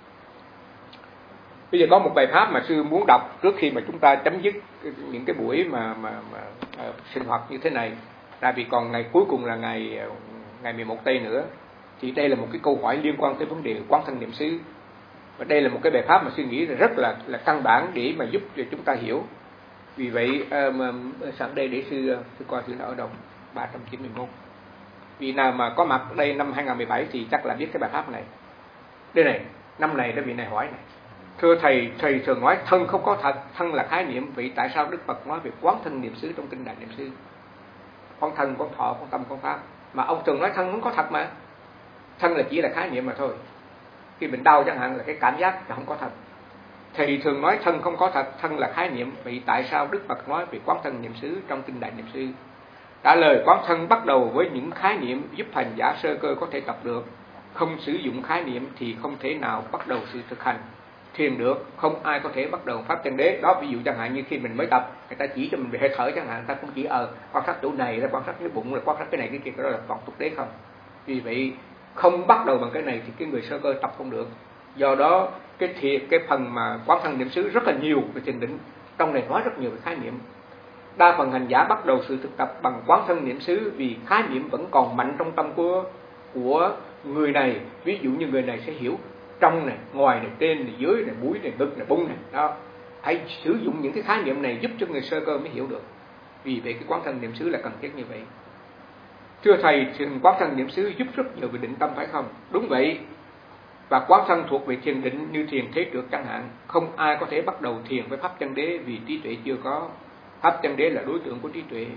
Bây giờ có một bài pháp mà sư muốn đọc trước khi mà chúng ta chấm dứt những cái buổi mà mà, mà uh, sinh hoạt như thế này. Tại vì còn ngày cuối cùng là ngày ngày mười một tây nữa. Thì đây là một cái câu hỏi liên quan tới vấn đề quán thân niệm xứ. Và đây là một cái bài pháp mà suy nghĩ là rất là là căn bản để mà giúp cho chúng ta hiểu. Vì vậy uh, mà, sẵn đây để sư sư coi thử nó ở đâu. ba trăm chín mươi mốt. Vì nào mà có mặt ở đây năm hai không một bảy thì chắc là biết cái bài pháp này. Đây này, năm này đó vị này hỏi này. Thưa thầy, thầy thường nói thân không có thật, thân là khái niệm. Vậy tại sao Đức Phật nói về quán thân niệm xứ trong kinh Đại Niệm xứ? Con thân, con thọ, con tâm, con pháp. Mà ông thường nói thân không có thật mà. Thân là chỉ là khái niệm mà thôi. Khi mình đau chẳng hạn là cái cảm giác là không có thật. Thầy thường nói thân không có thật, thân là khái niệm. Vậy tại sao Đức Phật nói về quán thân niệm xứ trong kinh Đại Niệm xứ? Trả lời, quán thân bắt đầu với những khái niệm giúp hành giả sơ cơ có thể tập được. Không sử dụng khái niệm thì không thể nào bắt đầu sự thực hành thiền được. Không ai có thể bắt đầu pháp chân đế. Đó, ví dụ chẳng hạn như khi mình mới tập, người ta chỉ cho mình về hơi thở chẳng hạn, ta cũng chỉ ờ quan sát chỗ này, quan sát cái bụng, quan sát cái này cái kia, đó là còn tục đế không. Vì vậy không bắt đầu bằng cái này thì cái người sơ cơ tập không được. Do đó cái thiệt cái phần mà quán thân niệm xứ rất là nhiều về thiền định, trong này nói rất nhiều về khái niệm. Đa phần hành giả bắt đầu sự thực tập bằng quán thân niệm xứ vì khái niệm vẫn còn mạnh trong tâm của của người này. Ví dụ như người này sẽ hiểu trong này, ngoài này, trên này, dưới này, mũi này, ngực này, bụng này, đó. Hãy sử dụng những cái khái niệm này giúp cho người sơ cơ mới hiểu được. Vì vậy cái quán thân niệm xứ là cần thiết như vậy. Thưa thầy, thiền quán thân niệm xứ giúp rất nhiều về định tâm phải không? Đúng vậy. Và quán thân thuộc về thiền định như thiền thế trượt chẳng hạn. Không ai có thể bắt đầu thiền với pháp chân đế vì trí tuệ chưa có. Pháp chân đế là đối tượng của trí tuệ.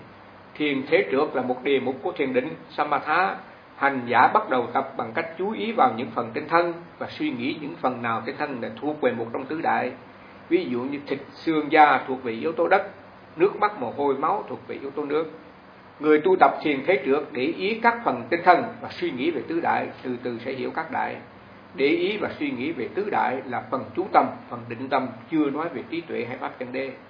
Thiền thế trượt là một đề mục của thiền định Samatha. Hành giả bắt đầu tập bằng cách chú ý vào những phần trên thân và suy nghĩ những phần nào trên thân là thuộc về một trong tứ đại. Ví dụ như thịt, xương, da thuộc về yếu tố đất, nước mắt, mồ hôi, máu thuộc về yếu tố nước. Người tu tập thiền thế trượt để ý các phần trên thân và suy nghĩ về tứ đại, từ từ sẽ hiểu các đại. Để ý và suy nghĩ về tứ đại là phần chú tâm, phần định tâm, chưa nói về trí tuệ hay pháp chân đế.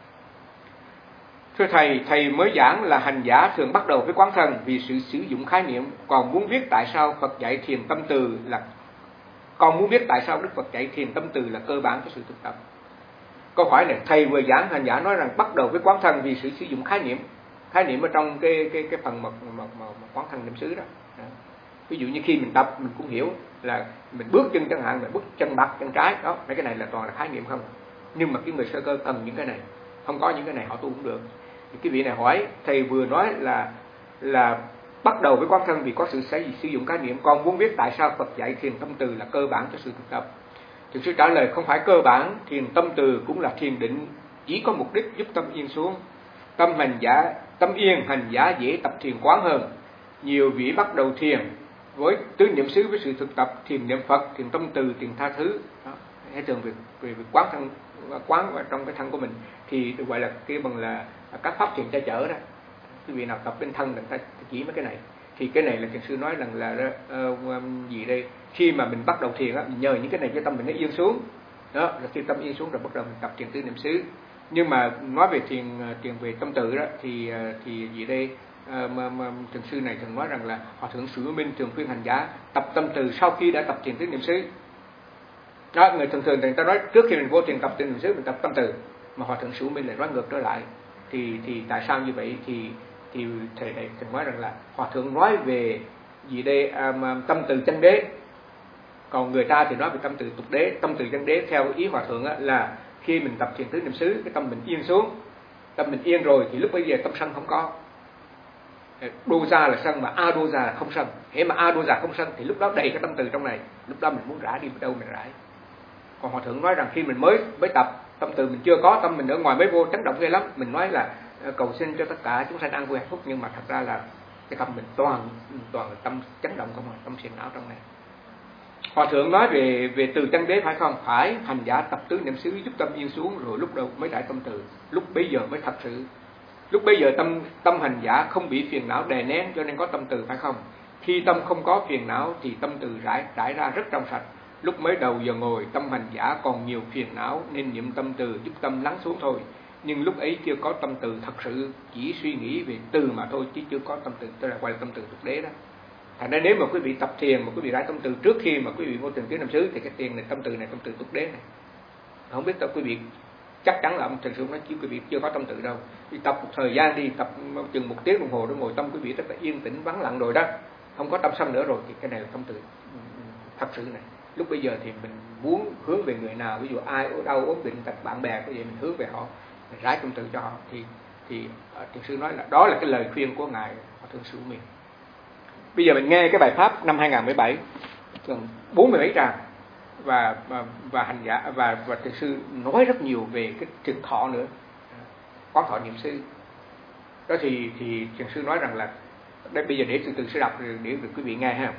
Thưa Thầy, Thầy mới giảng là hành giả thường bắt đầu với quán thân vì sự sử dụng khái niệm. Còn muốn biết tại sao Phật dạy thiền tâm từ là Còn muốn biết tại sao Đức Phật dạy thiền tâm từ là cơ bản cho sự thực tập. Câu hỏi này, Thầy vừa giảng hành giả nói rằng bắt đầu với quán thân vì sự sử dụng khái niệm. Khái niệm ở trong cái cái cái phần mà, mà, mà, mà quán thân niệm xứ đó. đó. Ví dụ như khi mình tập mình cũng hiểu là mình bước chân chẳng hạn, mình bước chân mặt chân trái đó, mấy cái này là toàn là khái niệm không. Nhưng mà cái người sơ cơ cần những cái này, không có những cái này họ tu cũng được. Thì cái vị này hỏi, Thầy vừa nói là là bắt đầu với quán thân vì có sự sử dụng khái niệm, còn muốn biết tại sao Phật dạy thiền tâm từ là cơ bản cho sự thực tập. Thực sự trả lời không phải cơ bản, thiền tâm từ cũng là thiền định, chỉ có mục đích giúp tâm yên xuống. Tâm hành giả, tâm yên hành giả dễ tập thiền quán hơn. Nhiều vị bắt đầu thiền với tứ niệm xứ với sự thực tập thiền niệm Phật, thiền tâm từ, thiền tha thứ. Đó. Hay thường việc về việc quán thân, quán vào trong cái thân của mình thì được gọi là cái bằng là các pháp thiền che chở đó. Cái vị nào tập bên thân người ta chỉ mấy cái này. Thì cái này là thiền sư nói rằng là, là uh, gì đây? Khi mà mình bắt đầu thiền á, mình nhờ những cái này cho tâm mình nó yên xuống. Đó, rồi khi tâm yên xuống rồi bắt đầu mình tập thiền tứ niệm xứ. Nhưng mà nói về thiền thiền về tâm tự đó thì thì gì đây? À, mà, mà thiền sư này thường nói rằng là Hòa thượng Sử Minh thường khuyên hành giả tập tâm từ sau khi đã tập thiền tứ niệm xứ. Đó, người thường thường người ta nói trước khi mình vô thiền tập tứ niệm xứ mình tập tâm từ, mà Hòa thượng Sử Minh lại nói ngược trở lại. Thì thì tại sao như vậy? Thì thì thầy này thường nói rằng là Hòa thượng nói về gì đây à, tâm từ chân đế, còn người ta thì nói về tâm từ tục đế. Tâm từ chân đế theo ý Hòa thượng á, là khi mình tập thiền tứ niệm xứ, cái tâm mình yên xuống, tâm mình yên rồi thì lúc bây giờ tâm sân không có. Đô ra là sân mà a đô ra là không sân. Hễ mà a đô ra không sân thì lúc đó đầy cái tâm từ trong này, lúc đó mình muốn rải đi đâu mình rải. Còn Hòa thượng nói rằng khi mình mới mới tập tâm từ mình chưa có, tâm mình ở ngoài mới vô chấn động ghê lắm. Mình nói là cầu xin cho tất cả chúng sanh an vui hạnh phúc, nhưng mà thật ra là cái tâm mình toàn toàn là tâm chấn động không, tâm phiền não trong này. Hòa thượng nói về về từ chân đế phải không? Phải, hành giả tập tứ niệm xứ giúp tâm yên xuống rồi lúc đầu mới đại tâm từ, lúc bây giờ mới thật sự. Lúc bây giờ tâm tâm hành giả không bị phiền não đè nén cho nên có tâm từ phải không? Khi tâm không có phiền não thì tâm từ rải rải ra rất trong sạch. Lúc mới đầu giờ ngồi tâm hành giả còn nhiều phiền não nên niệm tâm từ giúp tâm lắng xuống thôi. Nhưng lúc ấy chưa có tâm từ thật sự, chỉ suy nghĩ về từ mà thôi chứ chưa có tâm từ, tức là gọi là tâm từ thực đế đó. Thành ra nếu mà quý vị tập thiền mà quý vị rải tâm từ trước khi mà quý vị vô thiền tứ niệm xứ thì cái thiền này tâm từ này tâm từ tục đế này. Không biết đâu quý vị chắc chắn là ông thiền sư nói chứ quý vị chưa có tâm từ đâu. Đi tập một thời gian đi, tập chừng một tiếng đồng hồ đó ngồi tâm quý vị rất là yên tĩnh vắng lặng rồi đó, không có tâm sân nữa rồi thì cái này là tâm từ thật sự này. Lúc bây giờ thì mình muốn hướng về người nào, ví dụ ai ở đâu ốm bệnh tật bạn bè cái gì mình hướng về họ, mình rải tâm từ cho họ thì thì thiền sư nói là đó là cái lời khuyên của ngài Hòa thượng Sử Minh. Bây giờ mình nghe cái bài pháp năm hai không một bảy gần bốn mươi mấy trang và và và hành giả và và thiền sư nói rất nhiều về cái thiền thọ nữa, quán thọ niệm xứ. Đó thì thì thiền sư nói rằng là đây bây giờ để từ từ sẽ đọc để được quý vị nghe ha.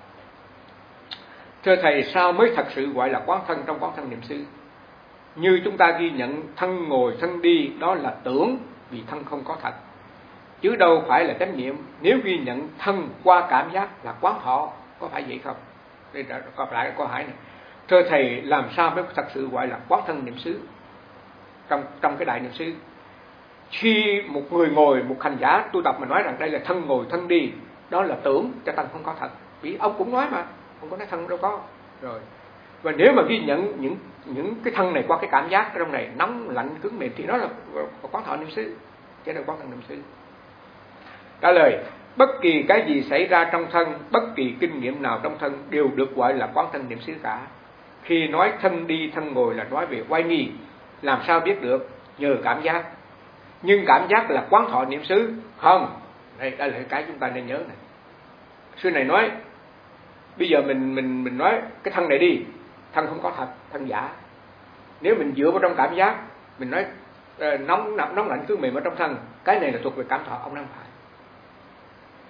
Thưa thầy, sao mới thật sự gọi là quán thân trong quán thân niệm xứ? Như chúng ta ghi nhận thân ngồi thân đi đó là tưởng, vì thân không có thật, chứ đâu phải là chánh niệm. Nếu ghi nhận thân qua cảm giác là quán thọ, có phải vậy không? Đây đã gặp lại câu hỏi này. Thưa thầy, làm sao mới thật sự gọi là quán thân niệm xứ trong trong cái đại niệm xứ? Khi một người ngồi, một hành giả tu tập mà nói rằng đây là thân ngồi thân đi, đó là tưởng, cho thân không có thật. Vì ông cũng nói mà, ông có nói thân đâu có. Rồi. Và nếu mà ghi nhận những những cái thân này qua cái cảm giác trong này nóng lạnh cứng mềm thì nó là quán thọ niệm xứ, chứ là quán thân niệm xứ. Trả lời, bất kỳ cái gì xảy ra trong thân, bất kỳ kinh nghiệm nào trong thân đều được gọi là quán thân niệm xứ cả. Khi nói thân đi thân ngồi là nói về oai nghi, làm sao biết được? Nhờ cảm giác. Nhưng cảm giác là quán thọ niệm xứ không? Đây, đây là cái chúng ta nên nhớ này. Sư này nói, bây giờ mình mình mình nói cái thân này đi, thân không có thật, thân giả. Nếu mình dựa vào trong cảm giác, mình nói uh, nóng nóng nóng lạnh cứ mềm ở trong thân, cái này là thuộc về cảm thọ, ông nói không phải.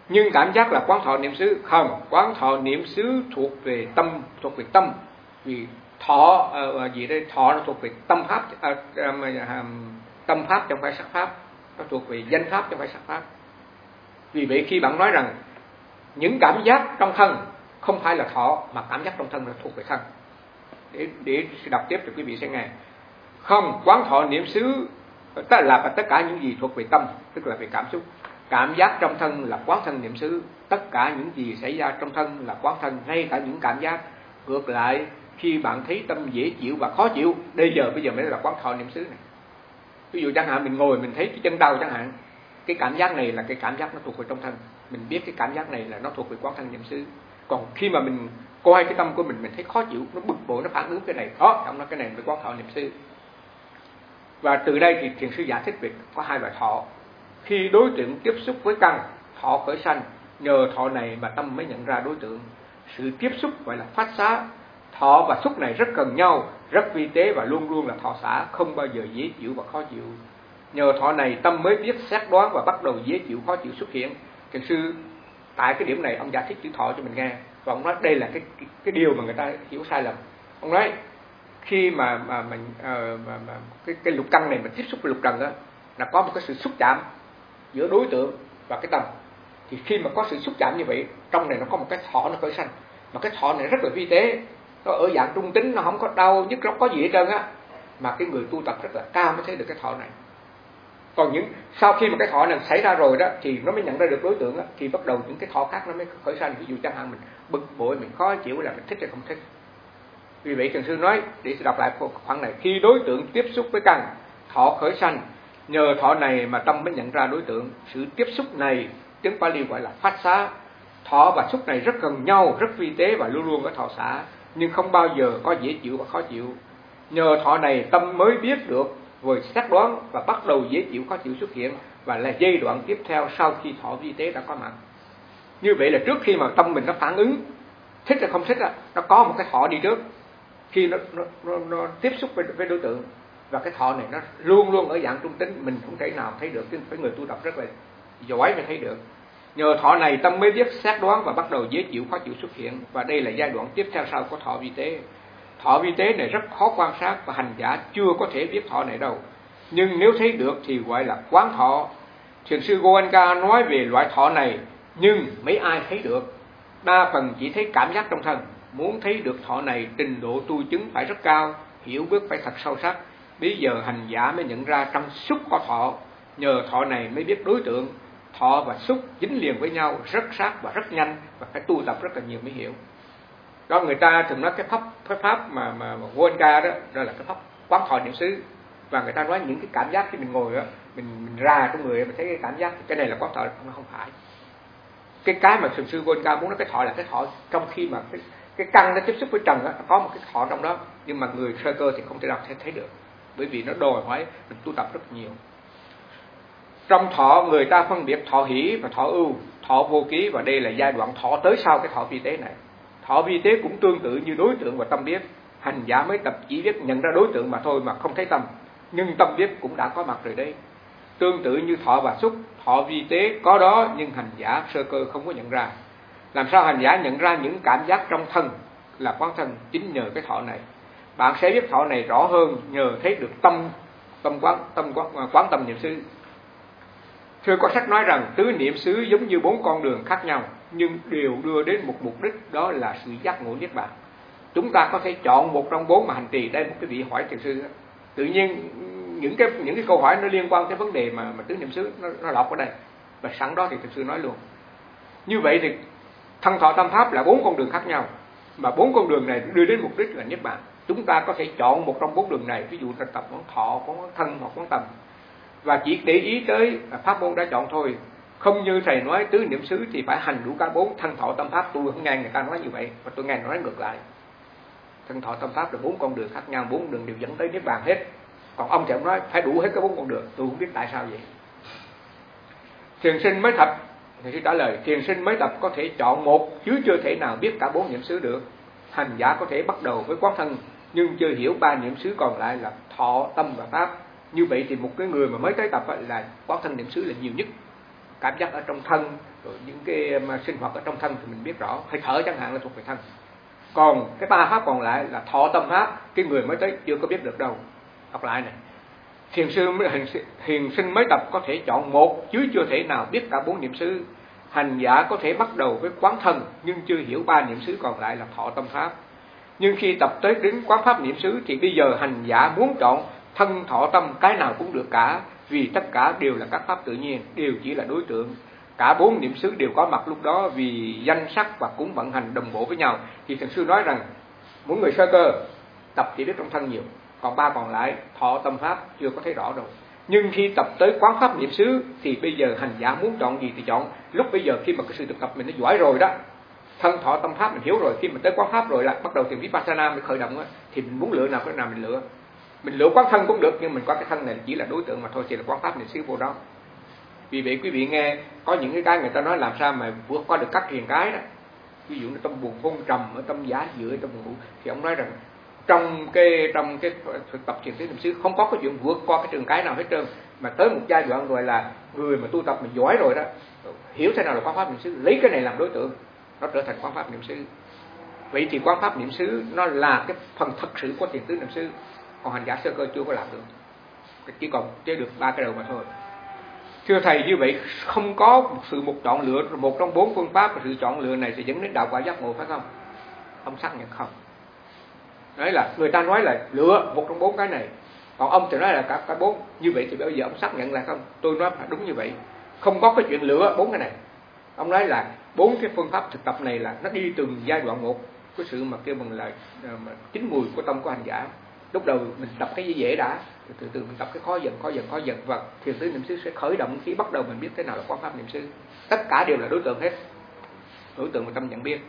Nhưng cảm giác là quán thọ niệm xứ không, quán thọ niệm xứ thuộc về tâm, thuộc về tâm. Vì thọ uh, gì đây, thọ nó thuộc về tâm pháp, uh, uh, tâm pháp chứ không phải sắc pháp, nó thuộc về danh pháp chứ không phải sắc pháp. Vì vậy khi bạn nói rằng những cảm giác trong thân không phải là thọ, mà cảm giác trong thân là thuộc về thân, để để đọc tiếp cho quý vị sẽ nghe. Không, quán thọ niệm xứ tức là tất cả những gì thuộc về tâm, tức là về cảm xúc. Cảm giác trong thân là quán thân niệm xứ, tất cả những gì xảy ra trong thân là quán thân, ngay cả những cảm giác. Ngược lại, khi bạn thấy tâm dễ chịu và khó chịu, bây giờ bây giờ mới là quán thọ niệm xứ này. Ví dụ chẳng hạn mình ngồi mình thấy cái chân đau chẳng hạn, cái cảm giác này là cái cảm giác nó thuộc về trong thân, mình biết cái cảm giác này là nó thuộc về quán thân niệm xứ. Còn khi mà mình coi cái tâm của mình, mình thấy khó chịu, nó bực bội, nó phản ứng cái này, đó, trong đó cái này là quán thọ niệm xứ. Và từ đây thì thiền sư giải thích về có hai loại thọ. Khi đối tượng tiếp xúc với căn, thọ khởi sanh, nhờ thọ này mà tâm mới nhận ra đối tượng. Sự tiếp xúc gọi là phát xá. Thọ và xúc này rất gần nhau, rất vi tế và luôn luôn là thọ xả, không bao giờ dễ chịu và khó chịu. Nhờ thọ này tâm mới biết xét đoán và bắt đầu dễ chịu khó chịu xuất hiện. Thiền sư tại cái điểm này ông giải thích chữ thọ cho mình nghe, và ông nói đây là cái cái, cái điều mà người ta hiểu sai lầm. Ông nói khi mà mà mình uh, mà, mà cái cái lục căn này mình tiếp xúc với lục trần đó, là có một cái sự xúc chạm giữa đối tượng và cái tâm. Thì khi mà có sự xúc chạm như vậy, trong này nó có một cái thọ nó khởi sanh, mà cái thọ này rất là vi tế, nó ở dạng trung tính, nó không có đau nhức, nó có gì hết trơn á, mà cái người tu tập rất là cao mới thấy được cái thọ này. Còn những sau khi mà cái thọ này xảy ra rồi đó, thì nó mới nhận ra được đối tượng á, thì bắt đầu những cái thọ khác nó mới khởi sanh. Ví dụ chẳng hạn mình bực bội, mình khó chịu, là mình thích hay không thích. Vì vậy thiền sư nói, để đọc lại khoảng này: khi đối tượng tiếp xúc với căn, thọ khởi sanh, nhờ thọ này mà tâm mới nhận ra đối tượng. Sự tiếp xúc này tiếng Pali gọi là phát xá. Thọ và xúc này rất gần nhau, rất vi tế và luôn luôn có thọ xả, nhưng không bao giờ có dễ chịu và khó chịu. Nhờ thọ này tâm mới biết được, rồi xác đoán và bắt đầu dễ chịu khó chịu xuất hiện, và là giai đoạn tiếp theo sau khi thọ vi tế đã có mặt. Như vậy là trước khi mà tâm mình nó phản ứng thích hay không thích, nó có một cái thọ đi trước. Khi nó, nó, nó, nó tiếp xúc với, với đối tượng, và cái thọ này nó luôn luôn ở dạng trung tính, mình không thể nào thấy được, chứ phải người tu tập rất là giỏi mới thấy được. Nhờ thọ này tâm mới biết xét đoán và bắt đầu dễ chịu khó chịu xuất hiện, và đây là giai đoạn tiếp theo sau của thọ vi tế. Thọ vi tế này rất khó quan sát và hành giả chưa có thể biết thọ này đâu, nhưng nếu thấy được thì gọi là quán thọ. Thiền sư Goenka nói về loại thọ này, nhưng mấy ai thấy được, đa phần chỉ thấy cảm giác trong thân. Muốn thấy được thọ này, trình độ tu chứng phải rất cao, hiểu biết phải thật sâu sắc. Bây giờ hành giả mới nhận ra trong xúc có thọ, nhờ thọ này mới biết đối tượng. Thọ và xúc dính liền với nhau rất sát và rất nhanh, và phải tu tập rất là nhiều mới hiểu. Đó, người ta thường nói cái pháp cái pháp mà mà, mà Goenka đó, đó là cái pháp quán thọ niệm xứ. Và người ta nói những cái cảm giác khi mình ngồi đó, mình, mình ra trong người mình thấy cái cảm giác, cái này là quán thọ, nó không phải. Cái cái mà thiền sư Goenka muốn nói cái thọ là cái thọ trong khi mà cái, cái căn nó tiếp xúc với trần đó, nó có một cái thọ trong đó, nhưng mà người sơ cơ thì không thể nào thấy, thấy được, bởi vì nó đòi hỏi mình tu tập rất nhiều. Trong thọ người ta phân biệt thọ hỷ và thọ ưu, thọ vô ký, và đây là giai đoạn thọ tới sau cái thọ vi tế này. Thọ vi tế cũng tương tự như đối tượng và tâm biết. Hành giả mới tập chỉ biết nhận ra đối tượng mà thôi, mà không thấy tâm, nhưng tâm biết cũng đã có mặt rồi đấy. Tương tự như thọ và xúc, thọ vi tế có đó, nhưng hành giả sơ cơ không có nhận ra. Làm sao hành giả nhận ra những cảm giác trong thân là quán thân? Chính nhờ cái thọ này. Bạn sẽ biết thọ này rõ hơn nhờ thấy được tâm tâm quán tâm quán, quán tâm niệm xứ. Thưa, có sách nói rằng tứ niệm xứ giống như bốn con đường khác nhau, nhưng đều đưa đến một mục đích, đó là sự giác ngộ niết bàn. Chúng ta có thể chọn một trong bốn mà hành trì. Đây một cái vị hỏi thiền sư đó. Tự nhiên những cái những cái câu hỏi nó liên quan tới vấn đề mà mà tứ niệm xứ nó, nó lọt ở đây, và sẵn đó thì thiền sư nói luôn. Như vậy thì thân thọ tâm pháp là bốn con đường khác nhau, mà bốn con đường này đưa đến mục đích là niết bàn. Chúng ta có thể chọn một trong bốn đường này, ví dụ là tập quán thọ, quán thân hoặc quán tâm, và chỉ để ý tới pháp môn đã chọn thôi. Không như thầy nói tứ niệm xứ thì phải hành đủ cả bốn. Thân thọ tâm pháp tôi không nghe người ta nói như vậy, và tôi nghe nói ngược lại. Thân thọ tâm pháp là bốn con đường khác nhau, bốn đường đều dẫn tới niết bàn hết. Còn ông thì ông nói phải đủ hết cái bốn con đường, tôi không biết tại sao vậy. Thiền sinh mới tập, thầy sẽ trả lời, thiền sinh mới tập có thể chọn một, chứ chưa thể nào biết cả bốn niệm xứ được. Hành giả có thể bắt đầu với quán thân, nhưng chưa hiểu ba niệm xứ còn lại là thọ, tâm và pháp. Như vậy thì một cái người mà mới tới tập là quán thân niệm xứ là nhiều nhất. cảm giác ở trong thân, rồi những cái mà sinh hoạt ở trong thân thì mình biết rõ. Hơi thở chẳng hạn là thuộc về thân. Còn cái ba pháp còn lại là thọ tâm pháp, cái người mới tới chưa có biết được đâu. Đọc lại này, thiền sư thiền sinh mới tập có thể chọn một chứ chưa thể nào biết cả bốn niệm xứ. Hành giả có thể bắt đầu với quán thân nhưng chưa hiểu ba niệm xứ còn lại là thọ tâm pháp. Nhưng khi tập tới đến quán pháp niệm xứ thì bây giờ hành giả muốn chọn thân thọ tâm cái nào cũng được cả, vì tất cả đều là các pháp tự nhiên, đều chỉ là đối tượng. Cả bốn niệm xứ đều có mặt lúc đó vì danh sắc và cũng vận hành đồng bộ với nhau. Thì thiền sư nói rằng mỗi người sơ cơ tập chỉ biết trong thân nhiều, còn ba còn lại thọ tâm pháp chưa có thấy rõ đâu. Nhưng khi tập tới quán pháp niệm xứ thì bây giờ hành giả muốn chọn gì thì chọn. Lúc bây giờ khi mà cái sự thực tập mình nó giỏi rồi đó, thân thọ tâm pháp mình hiểu rồi, khi mình tới quán pháp rồi là bắt đầu thiền vipassana mình khởi động á, thì mình muốn lựa nào cái nào mình lựa. Mình lựa quán thân cũng được, nhưng mình quán cái thân này chỉ là đối tượng mà thôi, chỉ là quán pháp niệm xứ vô đó. Vì vậy quý vị nghe có những cái cái người ta nói làm sao mà vượt qua được các thiền cái đó, ví dụ như tâm buồn phong trầm, ở tâm giá dự, ở tâm buồn ngủ, thì ông nói rằng trong cái trong cái thực tập thiền tứ niệm xứ không có cái chuyện vượt qua cái trường cái nào hết trơn, mà tới một giai đoạn rồi là người mà tu tập mình giỏi rồi đó, hiểu thế nào là quán pháp niệm xứ, lấy cái này làm đối tượng, nó trở thành quán pháp niệm xứ. Vậy thì quán pháp niệm xứ nó là cái phần thật sự của thiền tứ niệm xứ, còn hành giả sơ cơ chưa có làm được, chỉ còn chơi được ba cái đầu mà thôi. Thưa thầy, như vậy không có một sự một chọn lựa, một trong bốn phương pháp, sự chọn lựa này sẽ dẫn đến đạo quả giác ngộ phải không? Ông xác nhận không. Đấy là người ta nói là lựa một trong bốn cái này, còn ông thì nói là cả cái bốn. Như vậy thì bây giờ ông xác nhận là không? Tôi nói là đúng như vậy, không có cái chuyện lựa bốn cái này. Ông nói là bốn cái phương pháp thực tập này là nó đi từng giai đoạn một, cái sự mà kêu bằng là chín mùi của tâm của hành giả. Lúc đầu mình tập cái dễ đã, từ từ mình tập cái khó dần, khó dần, khó dần, và thiền tứ niệm xứ sẽ khởi động khi bắt đầu mình biết thế nào là quán pháp niệm xứ. Tất cả đều là đối tượng hết, đối tượng mà tâm nhận biết.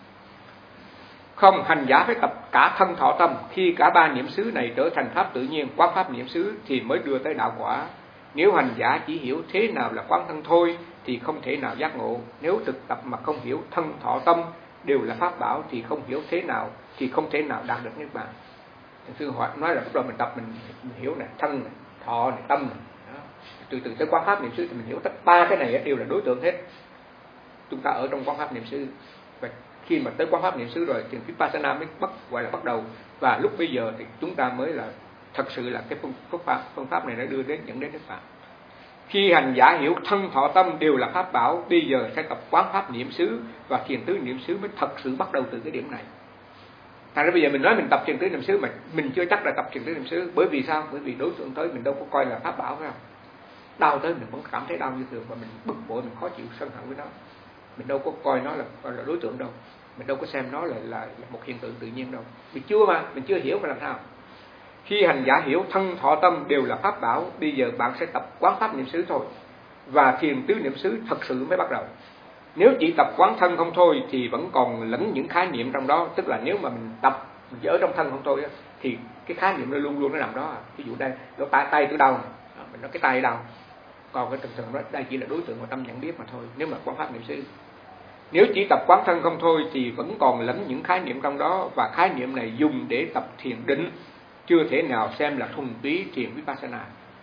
Không, hành giả phải tập cả thân thọ tâm. Khi cả ba niệm xứ này trở thành pháp tự nhiên, quán pháp niệm xứ thì mới đưa tới đạo quả. Nếu hành giả chỉ hiểu thế nào là quán thân thôi thì không thể nào giác ngộ. Nếu thực tập mà không hiểu thân thọ tâm đều là pháp bảo thì không hiểu thế nào thì không thể nào đạt được niết bàn. Sư hỏi nói là lúc đầu mình tập mình, mình hiểu này, thân này, thọ này, tâm này. Đó. Từ từ tới quán pháp niệm xứ thì mình hiểu tất ba cái này đều là đối tượng hết. Chúng ta ở trong quán pháp niệm xứ. Và khi mà tới quán pháp niệm xứ rồi thì vipassana mới bắt gọi là bắt đầu, và lúc bây giờ thì chúng ta mới là thật sự là cái phương, phương pháp phương pháp này đã đưa đến dẫn đến niết bàn. Khi hành giả hiểu thân thọ tâm đều là pháp bảo, bây giờ sẽ tập quán pháp niệm xứ và thiền tứ niệm xứ mới thật sự bắt đầu từ cái điểm này. Thành ra bây giờ mình nói mình tập thiền tứ niệm xứ mà mình chưa chắc là tập thiền tứ niệm xứ, bởi vì sao? Bởi vì đối tượng tới mình đâu có coi là pháp bảo phải không? Đau tới mình vẫn cảm thấy đau như thường và mình bực bội, mình khó chịu, sân hận với nó. Mình đâu có coi nó là coi là đối tượng đâu, mình đâu có xem nó là, là, là một hiện tượng tự nhiên đâu. Mình chưa mà, mình chưa hiểu mà làm sao? Khi hành giả hiểu thân thọ tâm đều là pháp bảo, bây giờ bạn sẽ tập quán pháp niệm xứ thôi, và thiền tứ niệm xứ thật sự mới bắt đầu. Nếu chỉ tập quán thân không thôi thì vẫn còn lẫn những khái niệm trong đó. Tức là nếu mà mình tập mình chỉ ở trong thân không thôi thì cái khái niệm nó luôn luôn nó nằm đó. Ví dụ đây, nó tay tay tôi đau, mình nói cái tay đau, còn cái thường thường đó đây chỉ là đối tượng mà tâm nhận biết mà thôi. Nếu mà quán pháp niệm xứ, nếu chỉ tập quán thân không thôi thì vẫn còn lẫn những khái niệm trong đó, và khái niệm này dùng để tập thiền định, chưa thể nào xem là thuần túy thiền vipassana.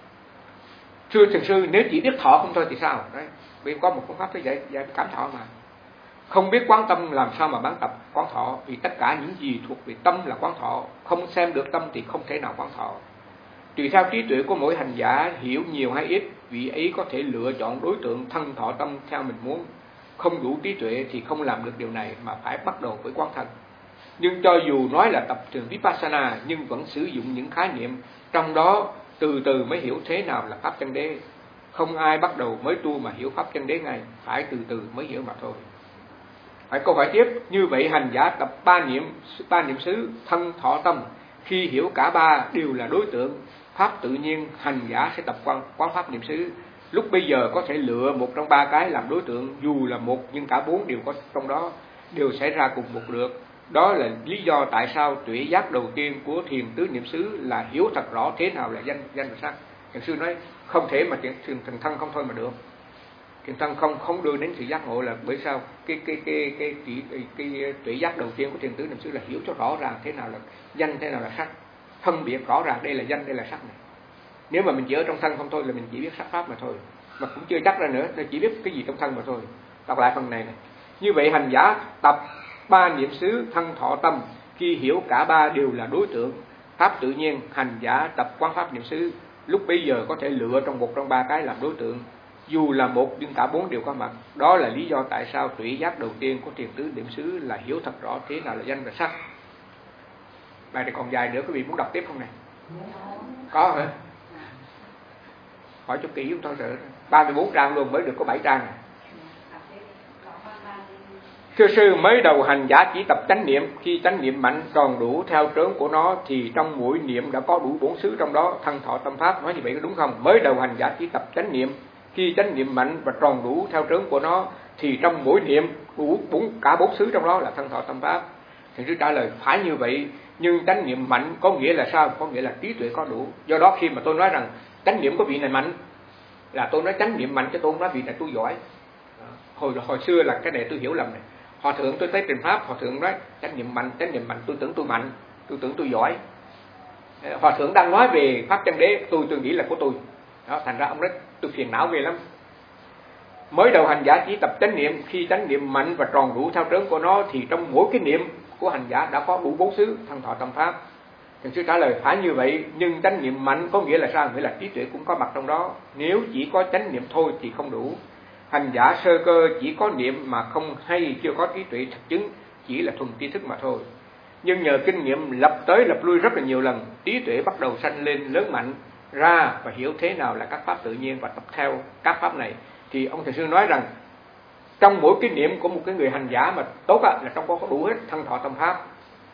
Thưa thiền sư, nếu chỉ biết thọ không thôi thì sao? Đấy, vì có một phương pháp tới dạy dạy cảm thọ mà. Không biết quán tâm làm sao mà bán tập quán thọ, vì tất cả những gì thuộc về tâm là quán thọ, không xem được tâm thì không thể nào quán thọ. Tùy theo trí tuệ của mỗi hành giả hiểu nhiều hay ít, vị ấy có thể lựa chọn đối tượng thân thọ tâm theo mình muốn. Không đủ trí tuệ thì không làm được điều này mà phải bắt đầu với quán thân. Nhưng cho dù nói là tập thiền vipassana nhưng vẫn sử dụng những khái niệm trong đó, từ từ mới hiểu thế nào là pháp chân đế. Không ai bắt đầu mới tu mà hiểu pháp chân đế ngay, phải từ từ mới hiểu mà thôi. Phải câu hỏi tiếp, như vậy hành giả tập ba niệm ba niệm xứ thân thọ tâm, khi hiểu cả ba đều là đối tượng pháp tự nhiên, hành giả sẽ tập quán, quán pháp niệm xứ. Lúc bây giờ có thể lựa một trong ba cái làm đối tượng, dù là một nhưng cả bốn đều có trong đó, đều xảy ra cùng một lượt. Đó là lý do tại sao tuệ giác đầu tiên của thiền tứ niệm xứ là hiểu thật rõ thế nào là danh danh và sắc. Thiền sư nói không thể mà thiền, thiền, thiền thân không thôi mà được. Thiền thân không không đưa đến sự giác ngộ là bởi sao? Cái cái cái cái cái, cái, cái tuệ giác đầu tiên của thiền tứ niệm xứ là hiểu cho rõ ràng thế nào là danh, thế nào là sắc, phân biệt rõ ràng đây là danh, đây là sắc này. Nếu mà mình chỉ ở trong thân không thôi là mình chỉ biết sắc pháp mà thôi. mà cũng chưa chắc ra nữa, nó chỉ biết cái gì trong thân mà thôi. Đọc lại phần này này. Như vậy hành giả tập ba niệm xứ thân thọ tâm, khi hiểu cả ba đều là đối tượng pháp tự nhiên, hành giả tập quán pháp niệm xứ, lúc bấy giờ có thể lựa trong một trong ba cái làm đối tượng, dù là một nhưng cả bốn đều có mặt. Đó là lý do tại sao tuệ giác đầu tiên của thiền tứ niệm xứ là hiểu thật rõ thế nào là danh và sắc. Bài này còn dài nữa, quý vị muốn đọc tiếp không này? Có hả? Hỏi cho kỹ chúng tôi sợ. ba mươi bốn trang luôn, mới được có bảy trang này. Thưa sư, mới đầu hành giả chỉ tập chánh niệm, khi chánh niệm mạnh tròn đủ theo trớn của nó thì trong mỗi niệm đã có đủ bốn xứ trong đó, thân thọ tâm pháp. Nói như vậy có đúng không? Mới đầu hành giả chỉ tập chánh niệm, khi chánh niệm mạnh và tròn đủ theo trớn của nó thì trong mỗi niệm đủ bốn cả bốn xứ trong đó là thân thọ tâm pháp. Thì sư trả lời phải như vậy, nhưng chánh niệm mạnh có nghĩa là sao? Có nghĩa là trí tuệ có đủ. Do đó khi mà tôi nói rằng chánh niệm của vị này mạnh là tôi nói chánh niệm mạnh, chứ tôi không nói vị này tôi giỏi. Hồi hồi xưa là cái này tôi hiểu lầm này. Hòa thượng tôi thấy trình pháp, hòa thượng nói chánh niệm mạnh, chánh niệm mạnh, tôi tưởng tôi mạnh, tôi tưởng tôi giỏi. Hòa thượng đang nói về pháp chân đế, tôi tôi nghĩ là của tôi. Đó, thành ra ông nói tôi phiền não ghê lắm. Mới đầu hành giả chỉ tập chánh niệm, khi chánh niệm mạnh và tròn đủ theo trớn của nó thì trong mỗi cái niệm của hành giả đã có đủ bốn xứ thân thọ tâm pháp. Thiền sư trả lời phải như vậy, nhưng chánh niệm mạnh có nghĩa là sao? Nghĩa là trí tuệ cũng có mặt trong đó. Nếu chỉ có chánh niệm thôi thì không đủ. Hành giả sơ cơ chỉ có niệm mà không hay, chưa có trí tuệ thật chứng, chỉ là thuần tri thức mà thôi. Nhưng nhờ kinh nghiệm lập tới lập lui rất là nhiều lần, trí tuệ bắt đầu sanh lên lớn mạnh ra và hiểu thế nào là các pháp tự nhiên và tập theo các pháp này. Thì ông thầy sư nói rằng trong mỗi cái niệm của một cái người hành giả mà tốt á, là trong có đủ hết thân thọ tâm pháp.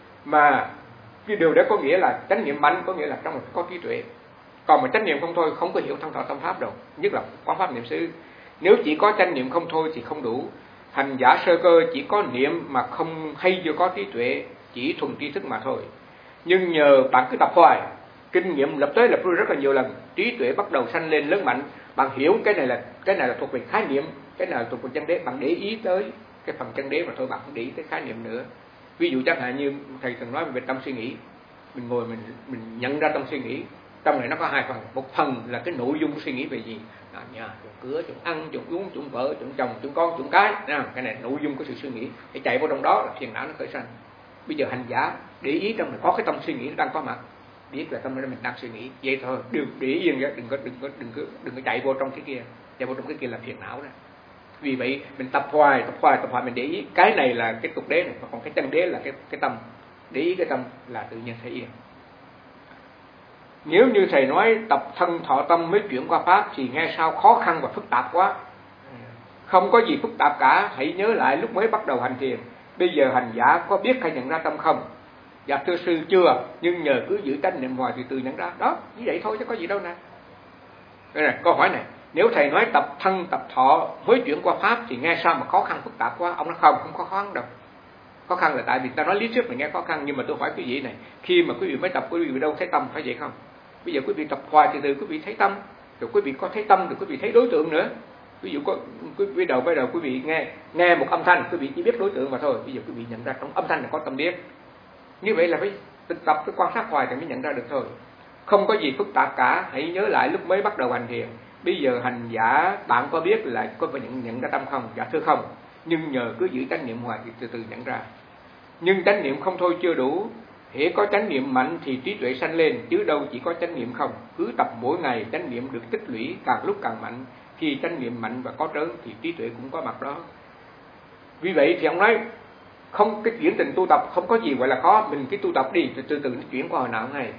Mà cái điều đó có nghĩa là chánh niệm mạnh có nghĩa là trong một có trí tuệ. Còn mà chánh niệm không thôi không có hiểu thân thọ tâm pháp đâu, nhất là quán pháp niệm xứ. Nếu chỉ có chánh niệm không thôi thì không đủ. Hành giả sơ cơ chỉ có niệm mà không hay chưa có trí tuệ, chỉ thuần tri thức mà thôi. Nhưng nhờ bạn cứ tập hoài, kinh nghiệm lập tới lập lui rất là nhiều lần, trí tuệ bắt đầu sanh lên lớn mạnh. Bạn hiểu cái này là cái này là thuộc về khái niệm, cái này là thuộc về chân đế, bạn để ý tới cái phần chân đế mà thôi, bạn không để ý tới khái niệm nữa. Ví dụ chẳng hạn như thầy từng nói về tâm suy nghĩ, mình ngồi mình mình nhận ra tâm suy nghĩ. Trong này nó có hai phần, một phần là cái nội dung của suy nghĩ về gì, à, nhà, chuyện cửa, chuyện ăn, chuyện uống, chuyện vợ, chuyện chồng, chuyện con, chuyện cái, à, cái này nội dung của sự suy nghĩ. Để chạy vào trong đó là phiền não nó khởi sanh. Bây giờ hành giả để ý trong này có cái tâm suy nghĩ nó đang có mặt, biết là tâm đó mình đang suy nghĩ, vậy thôi, đừng để yên ra, đừng có đừng có đừng có đừng có chạy vô trong cái kia, chạy vô trong cái kia là phiền não đó. Vì vậy mình tập hoài, tập hoài, tập hoài mình để ý, cái này là cái tục đế này, còn cái chân đế là cái cái tâm, để ý cái tâm là tự nhiên sẽ yên. Nếu như thầy nói tập thân thọ tâm mới chuyển qua pháp thì nghe sao khó khăn và phức tạp quá. Không có gì phức tạp cả, hãy nhớ lại lúc mới bắt đầu hành thiền. Bây giờ hành giả có biết hay nhận ra tâm không? Dạ thưa sư chưa, nhưng nhờ cứ giữ chánh niệm hoài thì tự nhận ra. Đó, như vậy thôi chứ có gì đâu nè. Đây này, câu hỏi này, nếu thầy nói tập thân tập thọ mới chuyển qua pháp thì nghe sao mà khó khăn phức tạp quá? Ông nói không, không có khó khăn đâu. Khó khăn là tại vì ta nói lý thuyết mình nghe khó khăn, nhưng mà tôi hỏi quý vị này, khi mà quý vị mới tập quý vị đâu thấy tâm, phải vậy không? Bây giờ quý vị tập hoài từ từ quý vị thấy tâm, rồi quý vị có thấy tâm, rồi quý vị thấy đối tượng nữa. Ví dụ có quý vị đầu bây đầu quý vị nghe nghe một âm thanh, quý vị chỉ biết đối tượng mà thôi. Bây giờ quý vị nhận ra trong âm thanh là có tâm biết. Như vậy là phải tập cái quan sát hoài thì mới nhận ra được thôi. Không có gì phức tạp cả. Hãy nhớ lại lúc mới bắt đầu hành thiền. Bây giờ hành giả bạn có biết là có phải nhận nhận ra tâm không? Dạ thưa không. Nhưng nhờ cứ giữ chánh niệm hoài thì từ từ nhận ra. Nhưng chánh niệm không thôi chưa đủ. Hễ có chánh niệm mạnh thì trí tuệ sanh lên, chứ đâu chỉ có chánh niệm không. Cứ tập mỗi ngày chánh niệm được tích lũy càng lúc càng mạnh. Khi chánh niệm mạnh và có trớn thì trí tuệ cũng có mặt đó. Vì vậy thì ông nói không, cái chuyển tình tu tập không có gì gọi là khó, mình cứ tu tập đi từ từ từ nó chuyển qua hồi nào này.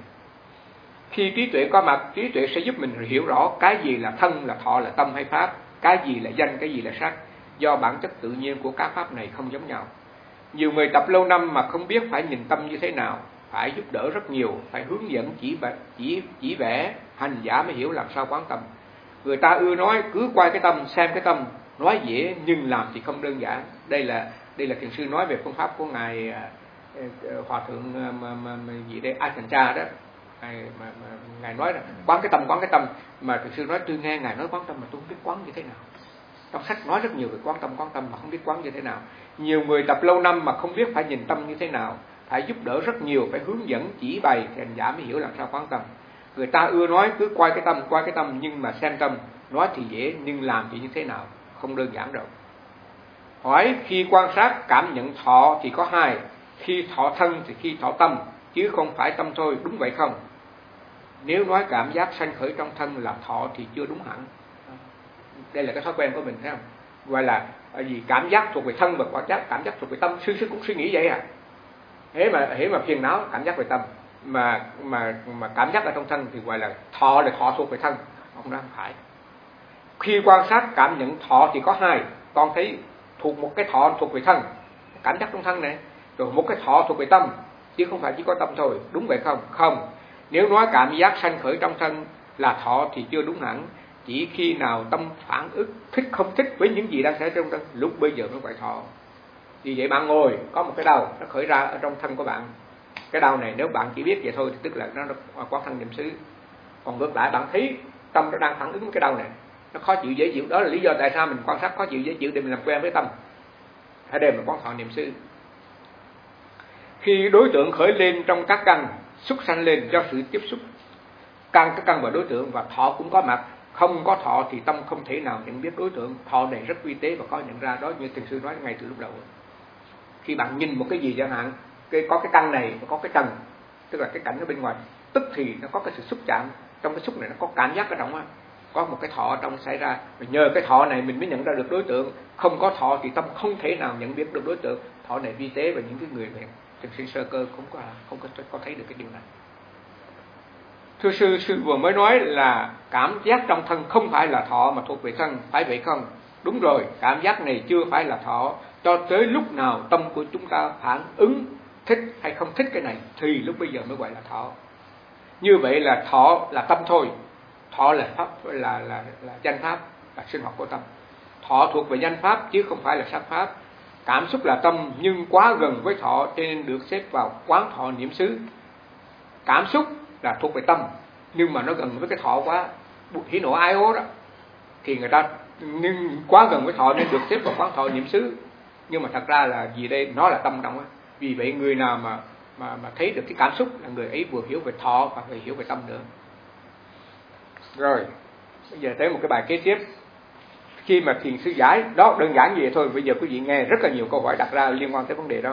Khi trí tuệ có mặt, trí tuệ sẽ giúp mình hiểu rõ cái gì là thân, là thọ, là tâm hay pháp, cái gì là danh, cái gì là sắc. Do bản chất tự nhiên của các pháp này không giống nhau. Nhiều người tập lâu năm mà không biết phải nhìn tâm như thế nào, phải giúp đỡ rất nhiều, phải hướng dẫn chỉ chỉ chỉ vẽ, hành giả mới hiểu làm sao quán tâm. Người ta ưa nói cứ quay cái tâm, xem cái tâm, nói dễ nhưng làm thì không đơn giản. Đây là đây là thiền sư nói về phương pháp của ngài uh, hòa thượng uh, mà, mà, mà gì đây Ajahn đó. Ngài, mà, mà, ngài nói là quán cái tâm, quán cái tâm, mà thiền sư nói tôi nghe ngài nói quán tâm mà tôi không biết quán như thế nào. Trong sách nói rất nhiều về quán tâm, quán tâm mà không biết quán như thế nào. Nhiều người tập lâu năm mà không biết phải nhìn tâm như thế nào, phải giúp đỡ rất nhiều, phải hướng dẫn chỉ bày thì hành giả mới hiểu làm sao quán tâm. Người ta ưa nói cứ quay cái tâm, quay cái tâm nhưng mà xem tâm nói thì dễ nhưng làm thì như thế nào, không đơn giản đâu. Hỏi khi quan sát cảm nhận thọ thì có hai, khi thọ thân thì khi thọ tâm, chứ không phải tâm thôi, đúng vậy không? Nếu nói cảm giác sanh khởi trong thân là thọ thì chưa đúng hẳn. Đây là cái thói quen của mình, thấy không? Gọi là vì cảm giác thuộc về thân và cảm giác cảm giác thuộc về tâm, sư sư cũng suy nghĩ vậy à. Thế mà thế mà phiền não cảm giác về tâm, mà mà mà cảm giác ở trong thân thì gọi là thọ, là thọ thuộc về thân, không đang phải. Khi quan sát cảm nhận thọ thì có hai, con thấy thuộc một cái thọ thuộc về thân, cảm giác trong thân này, rồi một cái thọ thuộc về tâm, chứ không phải chỉ có tâm thôi, đúng vậy không? Không. Nếu nói cảm giác sanh khởi trong thân là thọ thì chưa đúng hẳn, chỉ khi nào tâm phản ứng thích không thích với những gì đang xảy ra trong thân, lúc bây giờ mới gọi thọ. Vì vậy bạn ngồi có một cái đau nó khởi ra ở trong thân của bạn, cái đau này nếu bạn chỉ biết vậy thôi thì tức là nó quán thân niệm xứ. Còn ngược lại bạn thấy tâm nó đang phản ứng với cái đau này, nó khó chịu dễ chịu, đó là lý do tại sao mình quan sát khó chịu dễ chịu để mình làm quen với tâm, hãy đem mình quán thọ niệm xứ. Khi đối tượng khởi lên trong các căn, xúc sanh lên do sự tiếp xúc căn, các căn và đối tượng, và thọ cũng có mặt. Không có thọ thì tâm không thể nào nhận biết đối tượng. Thọ này rất vi tế và khó nhận ra, đó như thiền sư nói ngay từ lúc đầu. Khi bạn nhìn một cái gì chẳng hạn, cái có cái căn này và có cái trần, tức là cái cảnh ở bên ngoài, tức thì nó có cái sự xúc chạm, trong cái xúc này nó có cảm giác ở trong á, có một cái thọ ở trong xảy ra, và nhờ cái thọ này mình mới nhận ra được đối tượng. Không có thọ thì tâm không thể nào nhận biết được đối tượng. Thọ này vi tế và những cái người này thiền sư sơ cơ không có không có, có thấy được cái điều này. Thưa sư, sư vừa mới nói là cảm giác trong thân không phải là thọ mà thuộc về thân, phải vậy không? Đúng rồi, cảm giác này chưa phải là thọ, cho tới lúc nào tâm của chúng ta phản ứng thích hay không thích cái này thì lúc bây giờ mới gọi là thọ. Như vậy là thọ là tâm thôi, thọ là pháp, là là là danh pháp, là sinh hoạt của tâm. Thọ thuộc về danh pháp chứ không phải là sắc pháp. Cảm xúc là tâm nhưng quá gần với thọ cho nên được xếp vào quán thọ niệm xứ. Cảm xúc là thuộc về tâm nhưng mà nó gần với cái thọ quá, hỉ nộ ái ố đó, thì người ta nhưng quá gần với thọ nên được xếp vào quán thọ niệm xứ. Nhưng mà thật ra là gì đây, nó là tâm động á. Vì vậy người nào mà mà mà thấy được cái cảm xúc là người ấy vừa hiểu về thọ và vừa hiểu về tâm nữa. Rồi bây giờ tới một cái bài kế tiếp. Khi mà thiền sư giải đó, đơn giản như vậy thôi, bây giờ quý vị nghe rất là nhiều câu hỏi đặt ra liên quan tới vấn đề đó.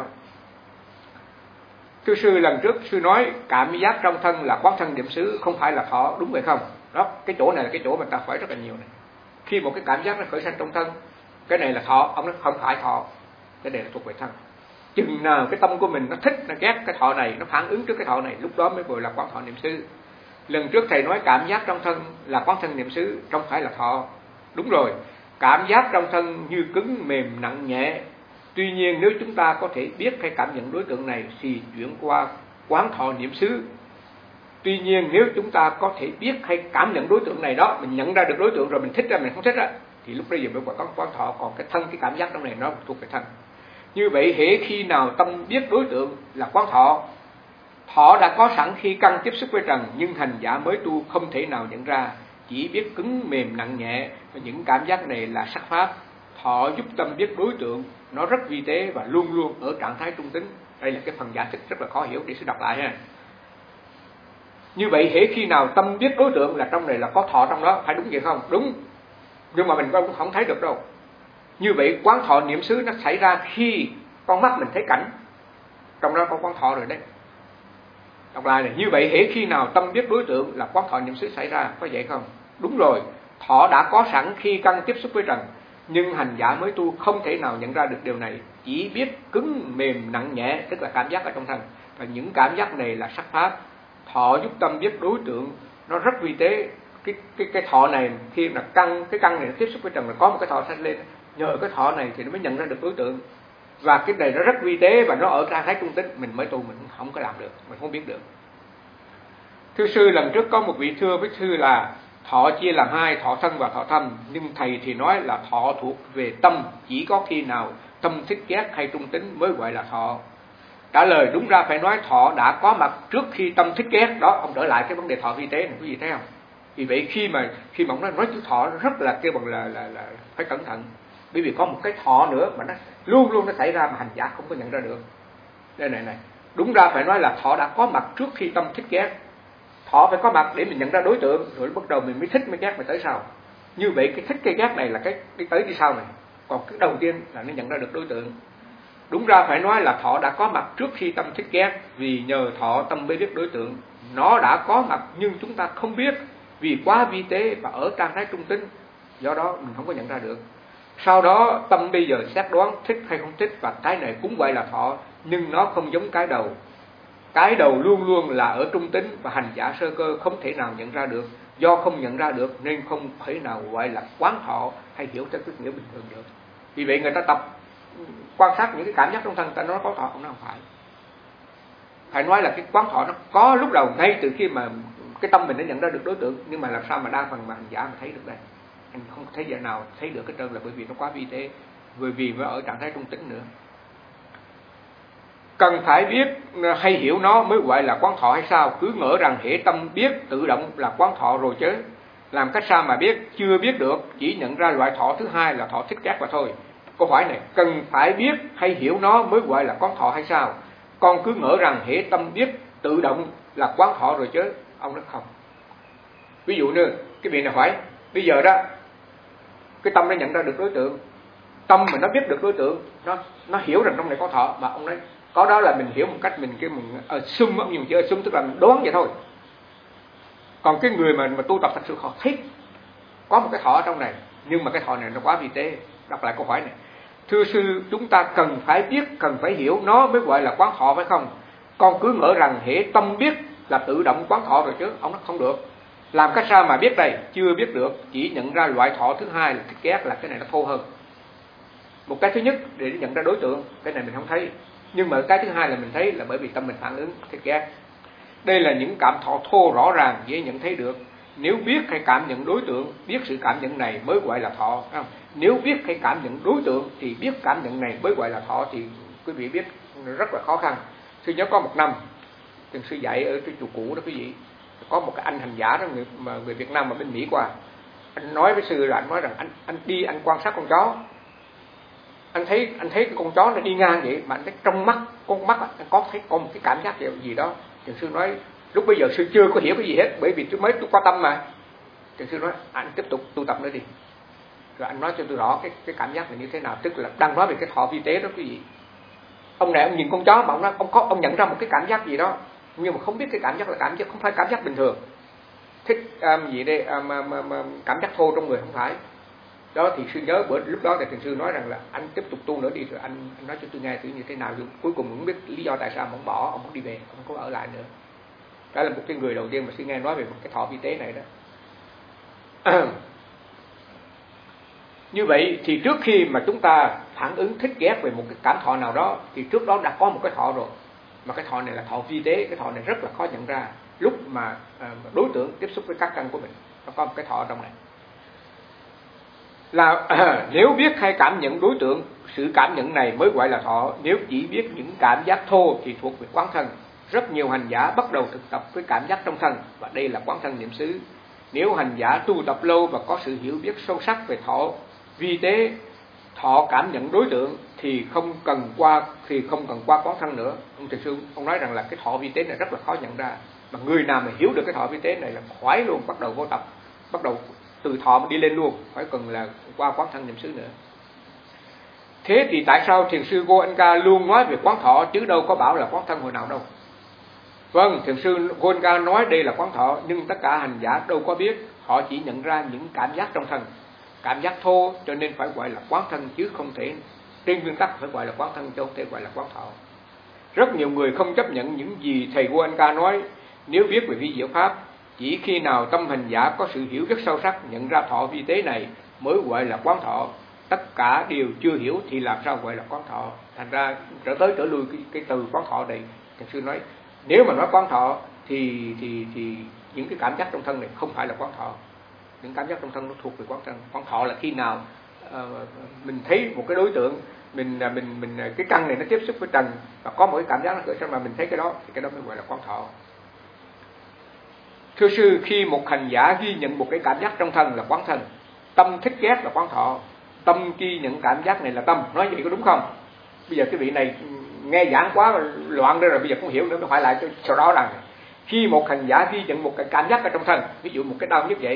Thưa sư, lần trước sư nói cảm giác trong thân là quán thân niệm xứ, không phải là thọ, đúng vậy không? Đó, cái chỗ này là cái chỗ mà ta hỏi rất là nhiều này. Khi một cái cảm giác nó khởi sanh trong thân, cái này là thọ, ông nói không phải thọ, cái này là thuộc về thân. Chừng nào cái tâm của mình nó thích, nó ghét cái thọ này, nó phản ứng trước cái thọ này, lúc đó mới gọi là quán thọ niệm xứ. Lần trước thầy nói cảm giác trong thân là quán thân niệm xứ, không phải là thọ. Đúng rồi, cảm giác trong thân như cứng, mềm, nặng, nhẹ. Tuy nhiên nếu chúng ta có thể biết hay cảm nhận đối tượng này thì chuyển qua quán thọ niệm xứ. Tuy nhiên nếu chúng ta có thể biết hay cảm nhận đối tượng này đó, mình nhận ra được đối tượng rồi mình thích ra mình không thích ra, thì lúc bây giờ mới gọi quán thọ. Còn cái thân, cái cảm giác trong này nó thuộc về thân. Như vậy hễ khi nào tâm biết đối tượng là quán thọ, thọ đã có sẵn khi căn tiếp xúc với trần, nhưng hành giả mới tu không thể nào nhận ra, chỉ biết cứng, mềm, nặng, nhẹ. Và những cảm giác này là sắc pháp. Thọ giúp tâm biết đối tượng, nó rất vi tế và luôn luôn ở trạng thái trung tính. Đây là cái phần giải thích rất là khó hiểu, để sư đọc lại ha. Như vậy hễ khi nào tâm biết đối tượng là trong này là có thọ trong đó, phải đúng vậy không? Đúng, nhưng mà mình cũng không thấy được đâu. Như vậy quán thọ niệm xứ nó xảy ra khi con mắt mình thấy cảnh, trong đó có quán thọ rồi đấy. Đọc lại này, như vậy hễ khi nào tâm biết đối tượng là quán thọ niệm xứ xảy ra, có vậy không? Đúng rồi, thọ đã có sẵn khi căn tiếp xúc với trần, nhưng hành giả mới tu không thể nào nhận ra được điều này, chỉ biết cứng, mềm, nặng, nhẹ, tức là cảm giác ở trong thân. Và những cảm giác này là sắc pháp. Thọ giúp tâm biết đối tượng, nó rất vi tế. Cái cái cái thọ này khi mà căn cái căn này nó tiếp xúc với trần là có một cái thọ sanh lên, nhờ cái thọ này thì nó mới nhận ra được đối tượng. Và cái này nó rất vi tế và nó ở trạng thái trung tính, mình mới tu mình không có làm được, mình không biết được. Thưa sư, lần trước có một vị thưa với sư là thọ chia làm hai, thọ thân và thọ tâm, nhưng thầy thì nói là thọ thuộc về tâm, chỉ có khi nào tâm thích ghét hay trung tính mới gọi là thọ. Trả lời đúng ra phải nói thọ đã có mặt trước khi tâm thích ghét. Đó, ông trở lại cái vấn đề thọ vi tế này, quý vị thấy không? Vì vậy khi mà khi mà ông nói, nói chữ thọ rất là kêu bằng là, là là phải cẩn thận, bởi vì có một cái thọ nữa mà nó luôn luôn nó xảy ra mà hành giả không có nhận ra được. Đây này này, đúng ra phải nói là thọ đã có mặt trước khi tâm thích ghét. Thọ phải có mặt để mình nhận ra đối tượng, rồi bắt đầu mình mới thích mới ghét, mới tới sau. Như vậy cái thích cái ghét này là cái đi tới đi sau này. Còn cái đầu tiên là nó nhận ra được đối tượng. Đúng ra phải nói là thọ đã có mặt trước khi tâm thích ghét, vì nhờ thọ tâm mới biết đối tượng. Nó đã có mặt nhưng chúng ta không biết vì quá vi tế và ở trạng thái trung tính, do đó mình không có nhận ra được. Sau đó tâm bây giờ xét đoán thích hay không thích, và cái này cũng gọi là thọ, nhưng nó không giống cái đầu. Cái đầu luôn luôn là ở trung tính và hành giả sơ cơ không thể nào nhận ra được. Do không nhận ra được nên không thể nào gọi là quán thọ hay hiểu theo cái nghĩa bình thường được. Vì vậy người ta tập quan sát những cái cảm giác trong thân, ta nói có thọ, nó không phải. Phải nói là cái quán thọ nó có lúc đầu ngay từ khi mà cái tâm mình đã nhận ra được đối tượng, nhưng mà làm sao mà đa phần mà hành giả mà thấy được đây? Anh không thấy giờ nào thấy được cái trơn, là bởi vì nó quá vi tế, bởi vì nó ở trạng thái trung tính nữa. Cần phải biết hay hiểu nó mới gọi là quán thọ hay sao? Cứ ngỡ rằng hễ tâm biết tự động là quán thọ rồi chứ. Làm cách sao mà biết? Chưa biết được, chỉ nhận ra loại thọ thứ hai là thọ thích ghét mà thôi. Câu hỏi này, cần phải biết hay hiểu nó mới gọi là quán thọ hay sao? Con cứ ngỡ rằng hễ tâm biết tự động là quán thọ rồi chứ. Ông nói không. Ví dụ như cái việc này hỏi, bây giờ đó cái tâm nó nhận ra được đối tượng, tâm mà nó biết được đối tượng, nó nó hiểu rằng trong này có thọ, mà ông nói có đó là mình hiểu một cách mình cái mình assume, ông dùng chữ assume tức là mình đoán vậy thôi. Còn cái người mà mà tu tập thật sự họ thích có một cái thọ ở trong này, nhưng mà cái thọ này nó quá vi tế. Đọc lại câu hỏi này, thưa sư, chúng ta cần phải biết, cần phải hiểu nó mới gọi là quán thọ phải không? Con cứ ngỡ rằng hễ tâm biết là tự động quán thọ rồi chứ. Ông nói không được. Làm cách sao mà biết đây? Chưa biết được, chỉ nhận ra loại thọ thứ hai là thích ghét, là cái này nó thô hơn. Một cái thứ nhất để nhận ra đối tượng, cái này mình không thấy. Nhưng mà cái thứ hai là mình thấy, là bởi vì tâm mình phản ứng thích ghét. Đây là những cảm thọ thô rõ ràng, dễ nhận thấy được. Nếu biết hay cảm nhận đối tượng, biết sự cảm nhận này mới gọi là thọ. Không? Nếu biết hay cảm nhận đối tượng thì biết cảm nhận này mới gọi là thọ, thì quý vị biết rất là khó khăn. Sư nhớ có một năm, từng sư dạy ở cái chùa cũ đó quý vị, có một cái anh hành giả đó, người, mà người Việt Nam mà bên Mỹ qua. Anh nói với sư là anh nói rằng anh anh đi anh quan sát con chó. Anh thấy anh thấy cái con chó nó đi ngang vậy, mà anh thấy trong mắt con mắt anh có thấy có một cái cảm giác gì đó. Thì sư nói lúc bây giờ sư chưa có hiểu cái gì hết, bởi vì tôi mới tôi qua tâm mà. Thì sư nói anh tiếp tục tu tập nữa đi, rồi anh nói cho tôi rõ cái cái cảm giác này như thế nào, tức là đang nói về cái thọ vi tế đó quý vị. Ông này ông nhìn con chó mà ông nói ông có ông nhận ra một cái cảm giác gì đó, nhưng mà không biết cái cảm giác là cảm giác không phải cảm giác bình thường. Thích um, gì đây um, um, um, cảm giác thô trong người không phải. Đó thì sư nhớ bữa lúc đó thì thiền sư nói rằng là anh tiếp tục tu nữa đi, rồi anh, anh nói cho tôi nghe thử như thế nào. Rồi cuối cùng cũng biết lý do tại sao ông bỏ, ông không đi về, ông không có ở lại nữa. Đó là một cái người đầu tiên mà sư nghe nói về một cái thọ vi tế này đó. Như vậy thì trước khi mà chúng ta phản ứng thích ghét về một cái cảm thọ nào đó, thì trước đó đã có một cái thọ rồi, mà cái thọ này là thọ vi tế. Cái thọ này rất là khó nhận ra lúc mà đối tượng tiếp xúc với các căn của mình. Nó có một cái thọ trong này là à, nếu biết hay cảm nhận đối tượng, sự cảm nhận này mới gọi là thọ. Nếu chỉ biết những cảm giác thô thì thuộc về quán thân. Rất nhiều hành giả bắt đầu thực tập với cảm giác trong thân, và đây là quán thân niệm xứ. Nếu hành giả tu tập lâu và có sự hiểu biết sâu sắc về thọ vi tế, thọ cảm nhận đối tượng, thì không cần qua thì không cần qua quán thân nữa. Ông thiền sư ông nói rằng là cái thọ vi tế này rất là khó nhận ra, mà người nào mà hiểu được cái thọ vi tế này là khoái luôn, bắt đầu vô tập, bắt đầu từ thọ mà đi lên luôn, phải cần là qua quán thân niệm xứ nữa. Thế thì tại sao thiền sư Goenka luôn nói về quán thọ chứ đâu có bảo là quán thân hồi nào đâu? Vâng, thiền sư Goenka nói đây là quán thọ, nhưng tất cả hành giả đâu có biết, họ chỉ nhận ra những cảm giác trong thân, cảm giác thô, cho nên phải gọi là quán thân, chứ không thể trên nguyên tắc phải gọi là quán thân, chứ không thể gọi là quán thọ. Rất nhiều người không chấp nhận những gì thầy Goenka nói. Nếu biết về vi diệu pháp, chỉ khi nào tâm hành giả có sự hiểu biết sâu sắc, nhận ra thọ vi tế này mới gọi là quán thọ. Tất cả đều chưa hiểu thì làm sao gọi là quán thọ? Thành ra trở tới trở lui cái, cái từ quán thọ này, thiền sư nói nếu mà nói quán thọ thì thì thì những cái cảm giác trong thân này không phải là quán thọ. Những cảm giác trong thân nó thuộc về quán thân. Quán thọ là khi nào uh, mình thấy một cái đối tượng, mình mình mình cái căn này nó tiếp xúc với trần và có một cái cảm giác nó khởi sinh mà mình thấy cái đó, thì cái đó mới gọi là quán thọ. Thưa sư, khi một hành giả ghi nhận một cái cảm giác trong thân là quán thân, tâm thích ghét là quán thọ, tâm ghi nhận cảm giác này là tâm, nói vậy có đúng không? Bây giờ cái vị này nghe giảng quá loạn đó rồi, bây giờ không hiểu nữa, phải lại cho, cho đó rằng khi một hành giả ghi nhận một cái cảm giác ở trong thân, ví dụ một cái đau nhức vậy,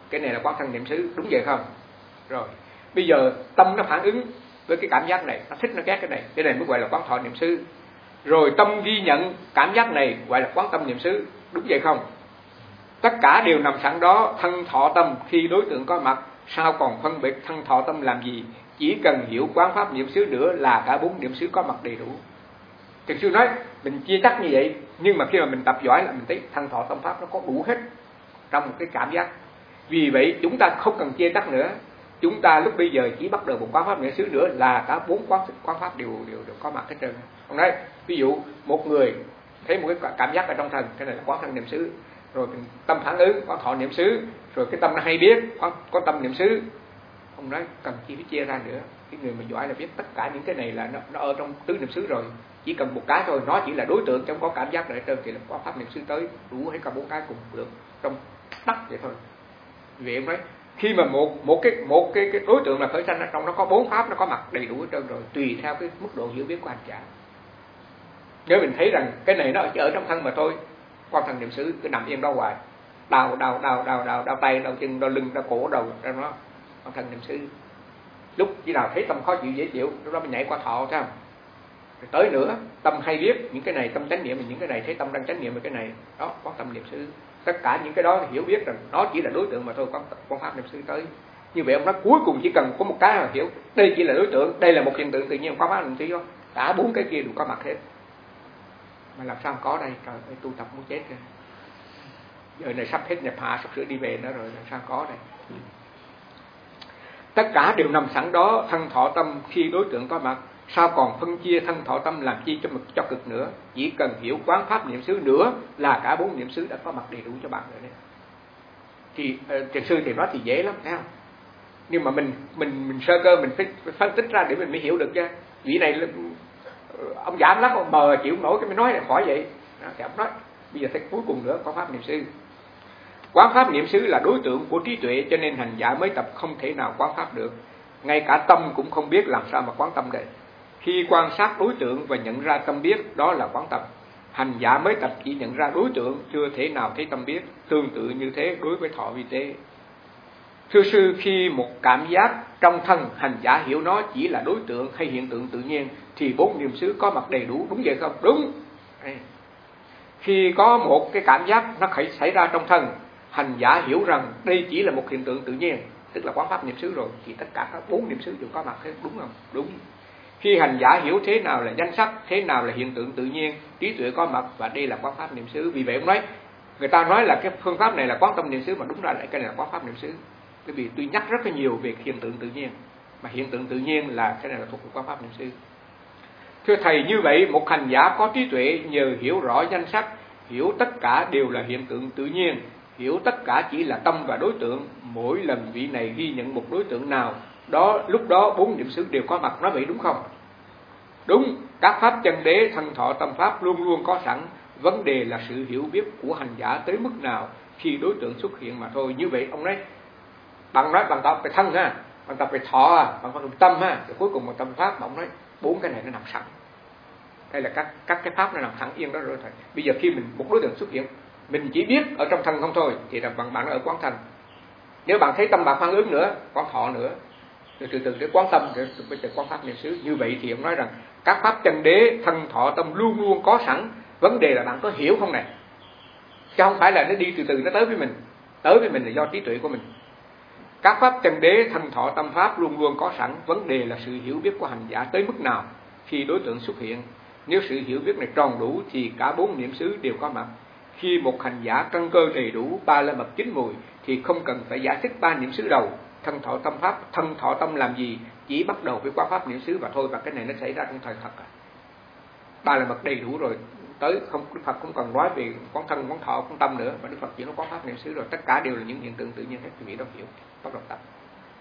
cái này là quán thân niệm xứ, đúng vậy không? Rồi bây giờ tâm nó phản ứng với cái cảm giác này, nó thích nó ghét cái này, cái này mới gọi là quán thọ niệm xứ. Rồi tâm ghi nhận cảm giác này gọi là quán tâm niệm xứ, đúng vậy không? Tất cả đều nằm sẵn đó, thân thọ tâm khi đối tượng có mặt, sao còn phân biệt thân thọ tâm làm gì? Chỉ cần hiểu quán pháp niệm xứ nữa là cả bốn niệm xứ có mặt đầy đủ. Thiền sư nói mình chia tách như vậy, nhưng mà khi mà mình tập giỏi là mình thấy thân thọ tâm pháp nó có đủ hết trong một cái cảm giác. Vì vậy chúng ta không cần chia tách nữa, chúng ta lúc bây giờ chỉ bắt đầu một quán pháp niệm xứ nữa là cả bốn quán quán pháp đều đều đều có mặt hết trơn. Ông nói ví dụ một người thấy một cái cảm giác ở trong thân, cái này là quán thân niệm xứ, rồi tâm phản ứng quán thọ niệm xứ, rồi cái tâm nó hay biết quán có tâm niệm xứ. Ông nói cần chi phải chia ra nữa, cái người mà giỏi là biết tất cả những cái này là nó, nó ở trong tứ niệm xứ rồi, chỉ cần một cái thôi, nó chỉ là đối tượng trong có cảm giác này trơn thì là quán pháp niệm xứ tới đủ hết cả bốn cái cùng được trong tắc vậy thôi. Vì em nói khi mà một một cái một cái cái đối tượng là khởi sanh ở trong nó có bốn pháp, nó có mặt đầy đủ hết trơn rồi, tùy theo cái mức độ hiểu biết của hành giả. Nếu mình thấy rằng cái này nó chỉ ở trong thân mà thôi, quan thân niệm xứ cứ nằm yên đó hoài, đau đau đau đau đau đau tay đau chân đau lưng đau cổ đầu trong đó quan thân niệm xứ. Lúc chỉ nào thấy tâm khó chịu dễ chịu, lúc đó mình nhảy qua thọ, thấy không? Rồi tới nữa tâm hay biết những cái này, tâm chánh niệm, những cái này thấy tâm đang chánh niệm về cái này, đó quan tâm niệm xứ. Tất cả những cái đó hiểu biết rằng nó chỉ là đối tượng mà thôi, quan, quan pháp niệm xứ tới. Như vậy ông nói cuối cùng chỉ cần có một cái là hiểu đây chỉ là đối tượng, đây là một hiện tượng tự nhiên, quan pháp niệm xứ đó, cả bốn cái kia đều có mặt hết. Mà làm sao có đây? Trời ơi, tu tập muốn chết rồi. Giờ này sắp hết nhập hạ, sắp sửa đi về nữa rồi, làm sao có đây? Tất cả đều nằm sẵn đó, thân thọ tâm khi đối tượng có mặt, sao còn phân chia thân thọ tâm làm chi cho mực cho cực nữa? Chỉ cần hiểu quán pháp niệm xứ nữa là cả bốn niệm xứ đã có mặt đầy đủ cho bạn rồi đấy. Thì uh, thiền sư thì nói thì dễ lắm, thấy không? Nhưng mà mình mình mình sơ cơ mình phải, phải phân tích ra để mình mới hiểu được chứ. Vị này ông giảm lắm, ông mờ chịu nổi cái mới nói là khỏi vậy. Đó, thì ông nói bây giờ thấy cuối cùng nữa có pháp niệm xứ. Quán pháp niệm xứ là đối tượng của trí tuệ, cho nên hành giả mới tập không thể nào quán pháp được. Ngay cả tâm cũng không biết, làm sao mà quán tâm đây? Khi quan sát đối tượng và nhận ra tâm biết, đó là quán tâm. Hành giả mới tập chỉ nhận ra đối tượng, chưa thể nào thấy tâm biết. Tương tự như thế đối với thọ vi tế. Thưa sư, khi một cảm giác trong thân hành giả hiểu nó chỉ là đối tượng hay hiện tượng tự nhiên thì bốn niệm xứ có mặt đầy đủ, đúng vậy không? Đúng. Khi có một cái cảm giác nó xảy ra trong thân, hành giả hiểu rằng đây chỉ là một hiện tượng tự nhiên, tức là quán pháp niệm xứ rồi, thì tất cả các bốn niệm xứ đều có mặt hết, đúng không? Đúng. Khi hành giả hiểu thế nào là danh sắc, thế nào là hiện tượng tự nhiên, trí tuệ có mặt và đây là quán pháp niệm xứ. Vì vậy ông nói, người ta nói là cái phương pháp này là quán tâm niệm xứ, mà đúng ra lại cái này là quán pháp niệm xứ. Bởi vì tôi nhắc rất là nhiều về hiện tượng tự nhiên, mà hiện tượng tự nhiên là cái này là thuộc về quán pháp niệm xứ. Thưa thầy, như vậy một hành giả có trí tuệ nhờ hiểu rõ danh sắc, hiểu tất cả đều là hiện tượng tự nhiên, hiểu tất cả chỉ là tâm và đối tượng, mỗi lần vị này ghi nhận một đối tượng nào đó, lúc đó bốn niệm xứ đều có mặt, nói vậy đúng không? Đúng. Các pháp chân đế, thân thọ tâm pháp luôn luôn có sẵn, vấn đề là sự hiểu biết của hành giả tới mức nào khi đối tượng xuất hiện mà thôi. Như vậy ông nói bạn nói bạn tập về thân ha, bạn tập về thọ ha, bạn tập về tâm ha, rồi cuối cùng một tâm pháp, mà ông nói bốn cái này nó nằm sẵn. Đây là các các cái pháp nó nằm sẵn yên đó rồi thầy. Bây giờ khi mình một đối tượng xuất hiện, mình chỉ biết ở trong thân không thôi thì là bạn bạn ở quán thân. Nếu bạn thấy tâm bạn phản ứng nữa, quán thọ nữa, rồi từ từ để quán tâm, để bây giờ quán pháp niệm xứ. Như vậy thì ông nói rằng các pháp chân đế, thân thọ tâm luôn luôn có sẵn, vấn đề là bạn có hiểu không này, chứ không phải là nó đi từ từ nó tới với mình. Tới với mình là do trí tuệ của mình. Các pháp chân đế, thân thọ tâm pháp luôn luôn có sẵn, vấn đề là sự hiểu biết của hành giả tới mức nào khi đối tượng xuất hiện. Nếu sự hiểu biết này tròn đủ thì cả bốn niệm xứ đều có mặt. Khi một hành giả căn cơ đầy đủ, ba la mật chín mùi thì không cần phải giải thích ba niệm xứ đầu. Thân thọ tâm pháp, thân thọ tâm làm gì? Chỉ bắt đầu với quán pháp niệm xứ và thôi, và cái này nó xảy ra trong thời thật. Ba la mật đầy đủ rồi, tới không Đức Phật cũng cần nói về quán thân, quán thọ, quán tâm nữa, mà Đức Phật chỉ nói quán pháp niệm xứ rồi, tất cả đều là những hiện tượng tự nhiên hết, quý vị đó hiểu, bắt đầu tập.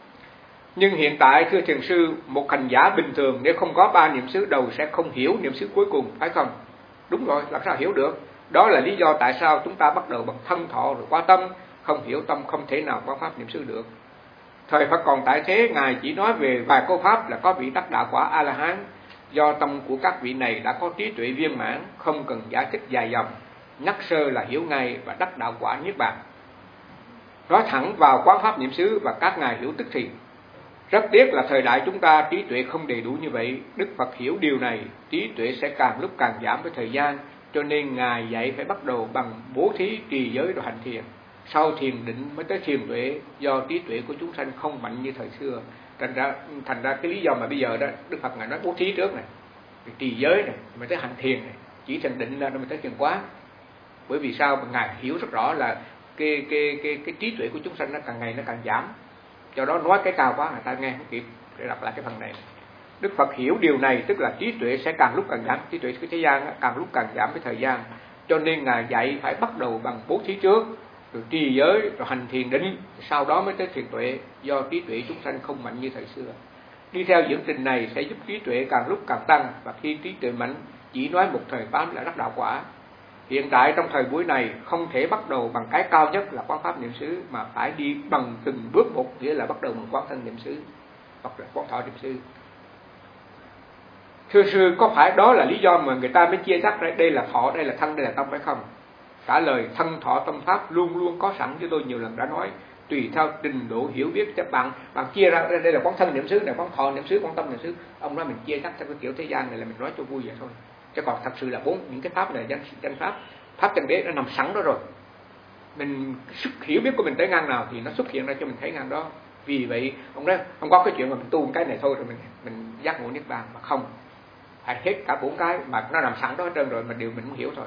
Nhưng hiện tại thưa thiền sư, một hành giả bình thường nếu không có ba niệm xứ đầu sẽ không hiểu niệm xứ cuối cùng, phải không? Đúng rồi, làm sao hiểu được? Đó là lý do tại sao chúng ta bắt đầu bằng thân thọ rồi qua tâm, không hiểu tâm không thể nào quán pháp niệm xứ được. Thời Phật còn tại thế, Ngài chỉ nói về vài câu pháp là có vị đắc đạo quả A-la-hán. Do tâm của các vị này đã có trí tuệ viên mãn, không cần giải thích dài dòng, nhắc sơ là hiểu ngay và đắc đạo quả niết bàn. nói thẳng vào quán pháp niệm xứ và các ngài hiểu tức thì. Rất tiếc là thời đại chúng ta trí tuệ không đầy đủ như vậy. Đức Phật hiểu điều này, trí tuệ sẽ càng lúc càng giảm với thời gian, cho nên ngài dạy phải bắt đầu bằng bố thí, trì giới rồi hành thiền. Sau thiền định mới tới thiền tuệ, do trí tuệ của chúng sanh không mạnh như thời xưa. Thành ra, thành ra cái lý do mà bây giờ đó Đức Phật ngài nói bố thí trước này, trì giới này, mới tới hành thiền này, chỉ thiền định ra mới tới thiền quán. Bởi vì sao? Ngài hiểu rất rõ là cái cái cái cái trí tuệ của chúng sanh nó càng ngày nó càng giảm. Do đó nói cái cao quá người ta nghe không kịp, để đọc lại cái phần này. Đức Phật hiểu điều này, tức là trí tuệ sẽ càng lúc càng giảm, trí tuệ của thế gian đó, càng lúc càng giảm với thời gian. Cho nên ngài dạy phải bắt đầu bằng bố thí trước, rồi trì giới, rồi hành thiền định, sau đó mới tới thiền tuệ, do trí tuệ chúng sanh không mạnh như thời xưa. Đi theo dưỡng trình này sẽ giúp trí tuệ càng lúc càng tăng, và khi trí tuệ mạnh chỉ nói một thời pháp là đắc đạo quả. Hiện tại trong thời buổi này không thể bắt đầu bằng cái cao nhất là quán pháp niệm xứ, mà phải đi bằng từng bước một, nghĩa là bắt đầu bằng quán thân niệm xứ hoặc là quán thọ niệm xứ. Thưa sư, có phải đó là lý do mà người ta mới chia tách ra đây là thọ, đây là thân, đây là tâm phải không? Trả lời, thân thọ tâm pháp luôn luôn có sẵn, chứ tôi nhiều lần đã nói, tùy theo trình độ hiểu biết. Các bạn bạn chia ra đây là quán thân niệm xứ, này quán thọ niệm xứ, quán tâm niệm xứ. Ông nói mình chia tách theo cái kiểu thế gian này là mình nói cho vui vậy thôi. Chứ còn thật sự là bốn những cái pháp này, danh, danh pháp, pháp chân đế nó nằm sẵn đó rồi. Mình sức hiểu biết của mình tới ngang nào thì nó xuất hiện ra cho mình thấy ngang đó. Vì vậy ông nói không có cái chuyện mà mình tu một cái này thôi rồi mình mình giác ngộ niết bàn, mà không, phải hết cả bốn cái mà nó nằm sẵn đó hết trơn rồi, mà điều mình không hiểu thôi.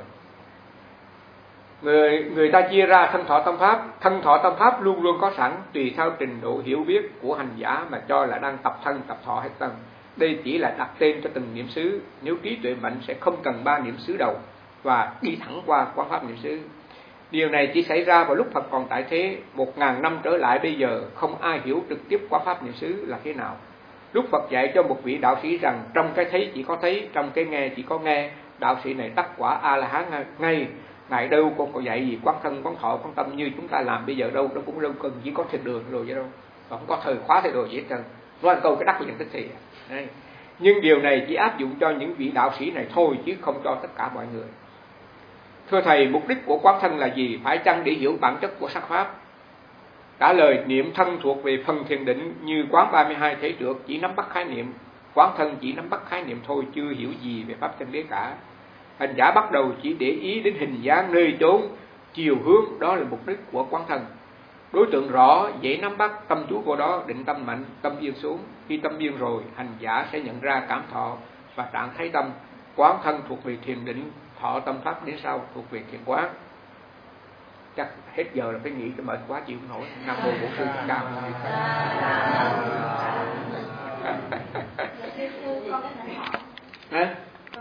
Người người ta chia ra thân thọ tâm pháp, thân thọ tâm pháp luôn luôn có sẵn, tùy theo trình độ hiểu biết của hành giả mà cho là đang tập thân, tập thọ hay tâm. Đây chỉ là đặt tên cho từng niệm xứ. Nếu trí tuệ mạnh sẽ không cần ba niệm xứ đầu và đi thẳng qua quán pháp niệm xứ. Điều này chỉ xảy ra vào lúc Phật còn tại thế. Một ngàn năm trở lại bây giờ không ai hiểu trực tiếp quán pháp niệm xứ là thế nào. Lúc Phật dạy cho một vị đạo sĩ rằng trong cái thấy chỉ có thấy, trong cái nghe chỉ có nghe, đạo sĩ này đắc quả A La Hán ngay. Ngài đâu có, có dạy gì quán thân, quán thọ, quán tâm như chúng ta làm bây giờ đâu. Nó cũng đâu cần chỉ có thiền đường rồi vậy đâu, và không có thời khóa thời đồ gì hết trơn. Nói câu cái đắc liền tức thì. Đây. Nhưng điều này chỉ áp dụng cho những vị đạo sĩ này thôi, chứ không cho tất cả mọi người. Thưa thầy, mục đích của quán thân là gì? Phải chăng để hiểu bản chất của sắc pháp? Trả lời, niệm thân thuộc về phần thiền định, như quán ba mươi hai thể trược chỉ nắm bắt khái niệm, quán thân chỉ nắm bắt khái niệm thôi, chưa hiểu gì về pháp chân đế cả. Hành giả bắt đầu chỉ để ý đến hình dáng, nơi chốn, chiều hướng, đó là mục đích của quán thân. Đối tượng rõ, dễ nắm bắt, tâm chú của đó, định tâm mạnh, tâm yên xuống. Khi tâm yên rồi, hành giả sẽ nhận ra cảm thọ và trạng thái tâm. Quán thân thuộc về thiền định, thọ tâm pháp đến sau thuộc về thiền quán. Chắc hết giờ là phải nghỉ cho mệt quá chịu không nổi. Nam mô Bổn Sư Thích Ca Mâu Ni Phật.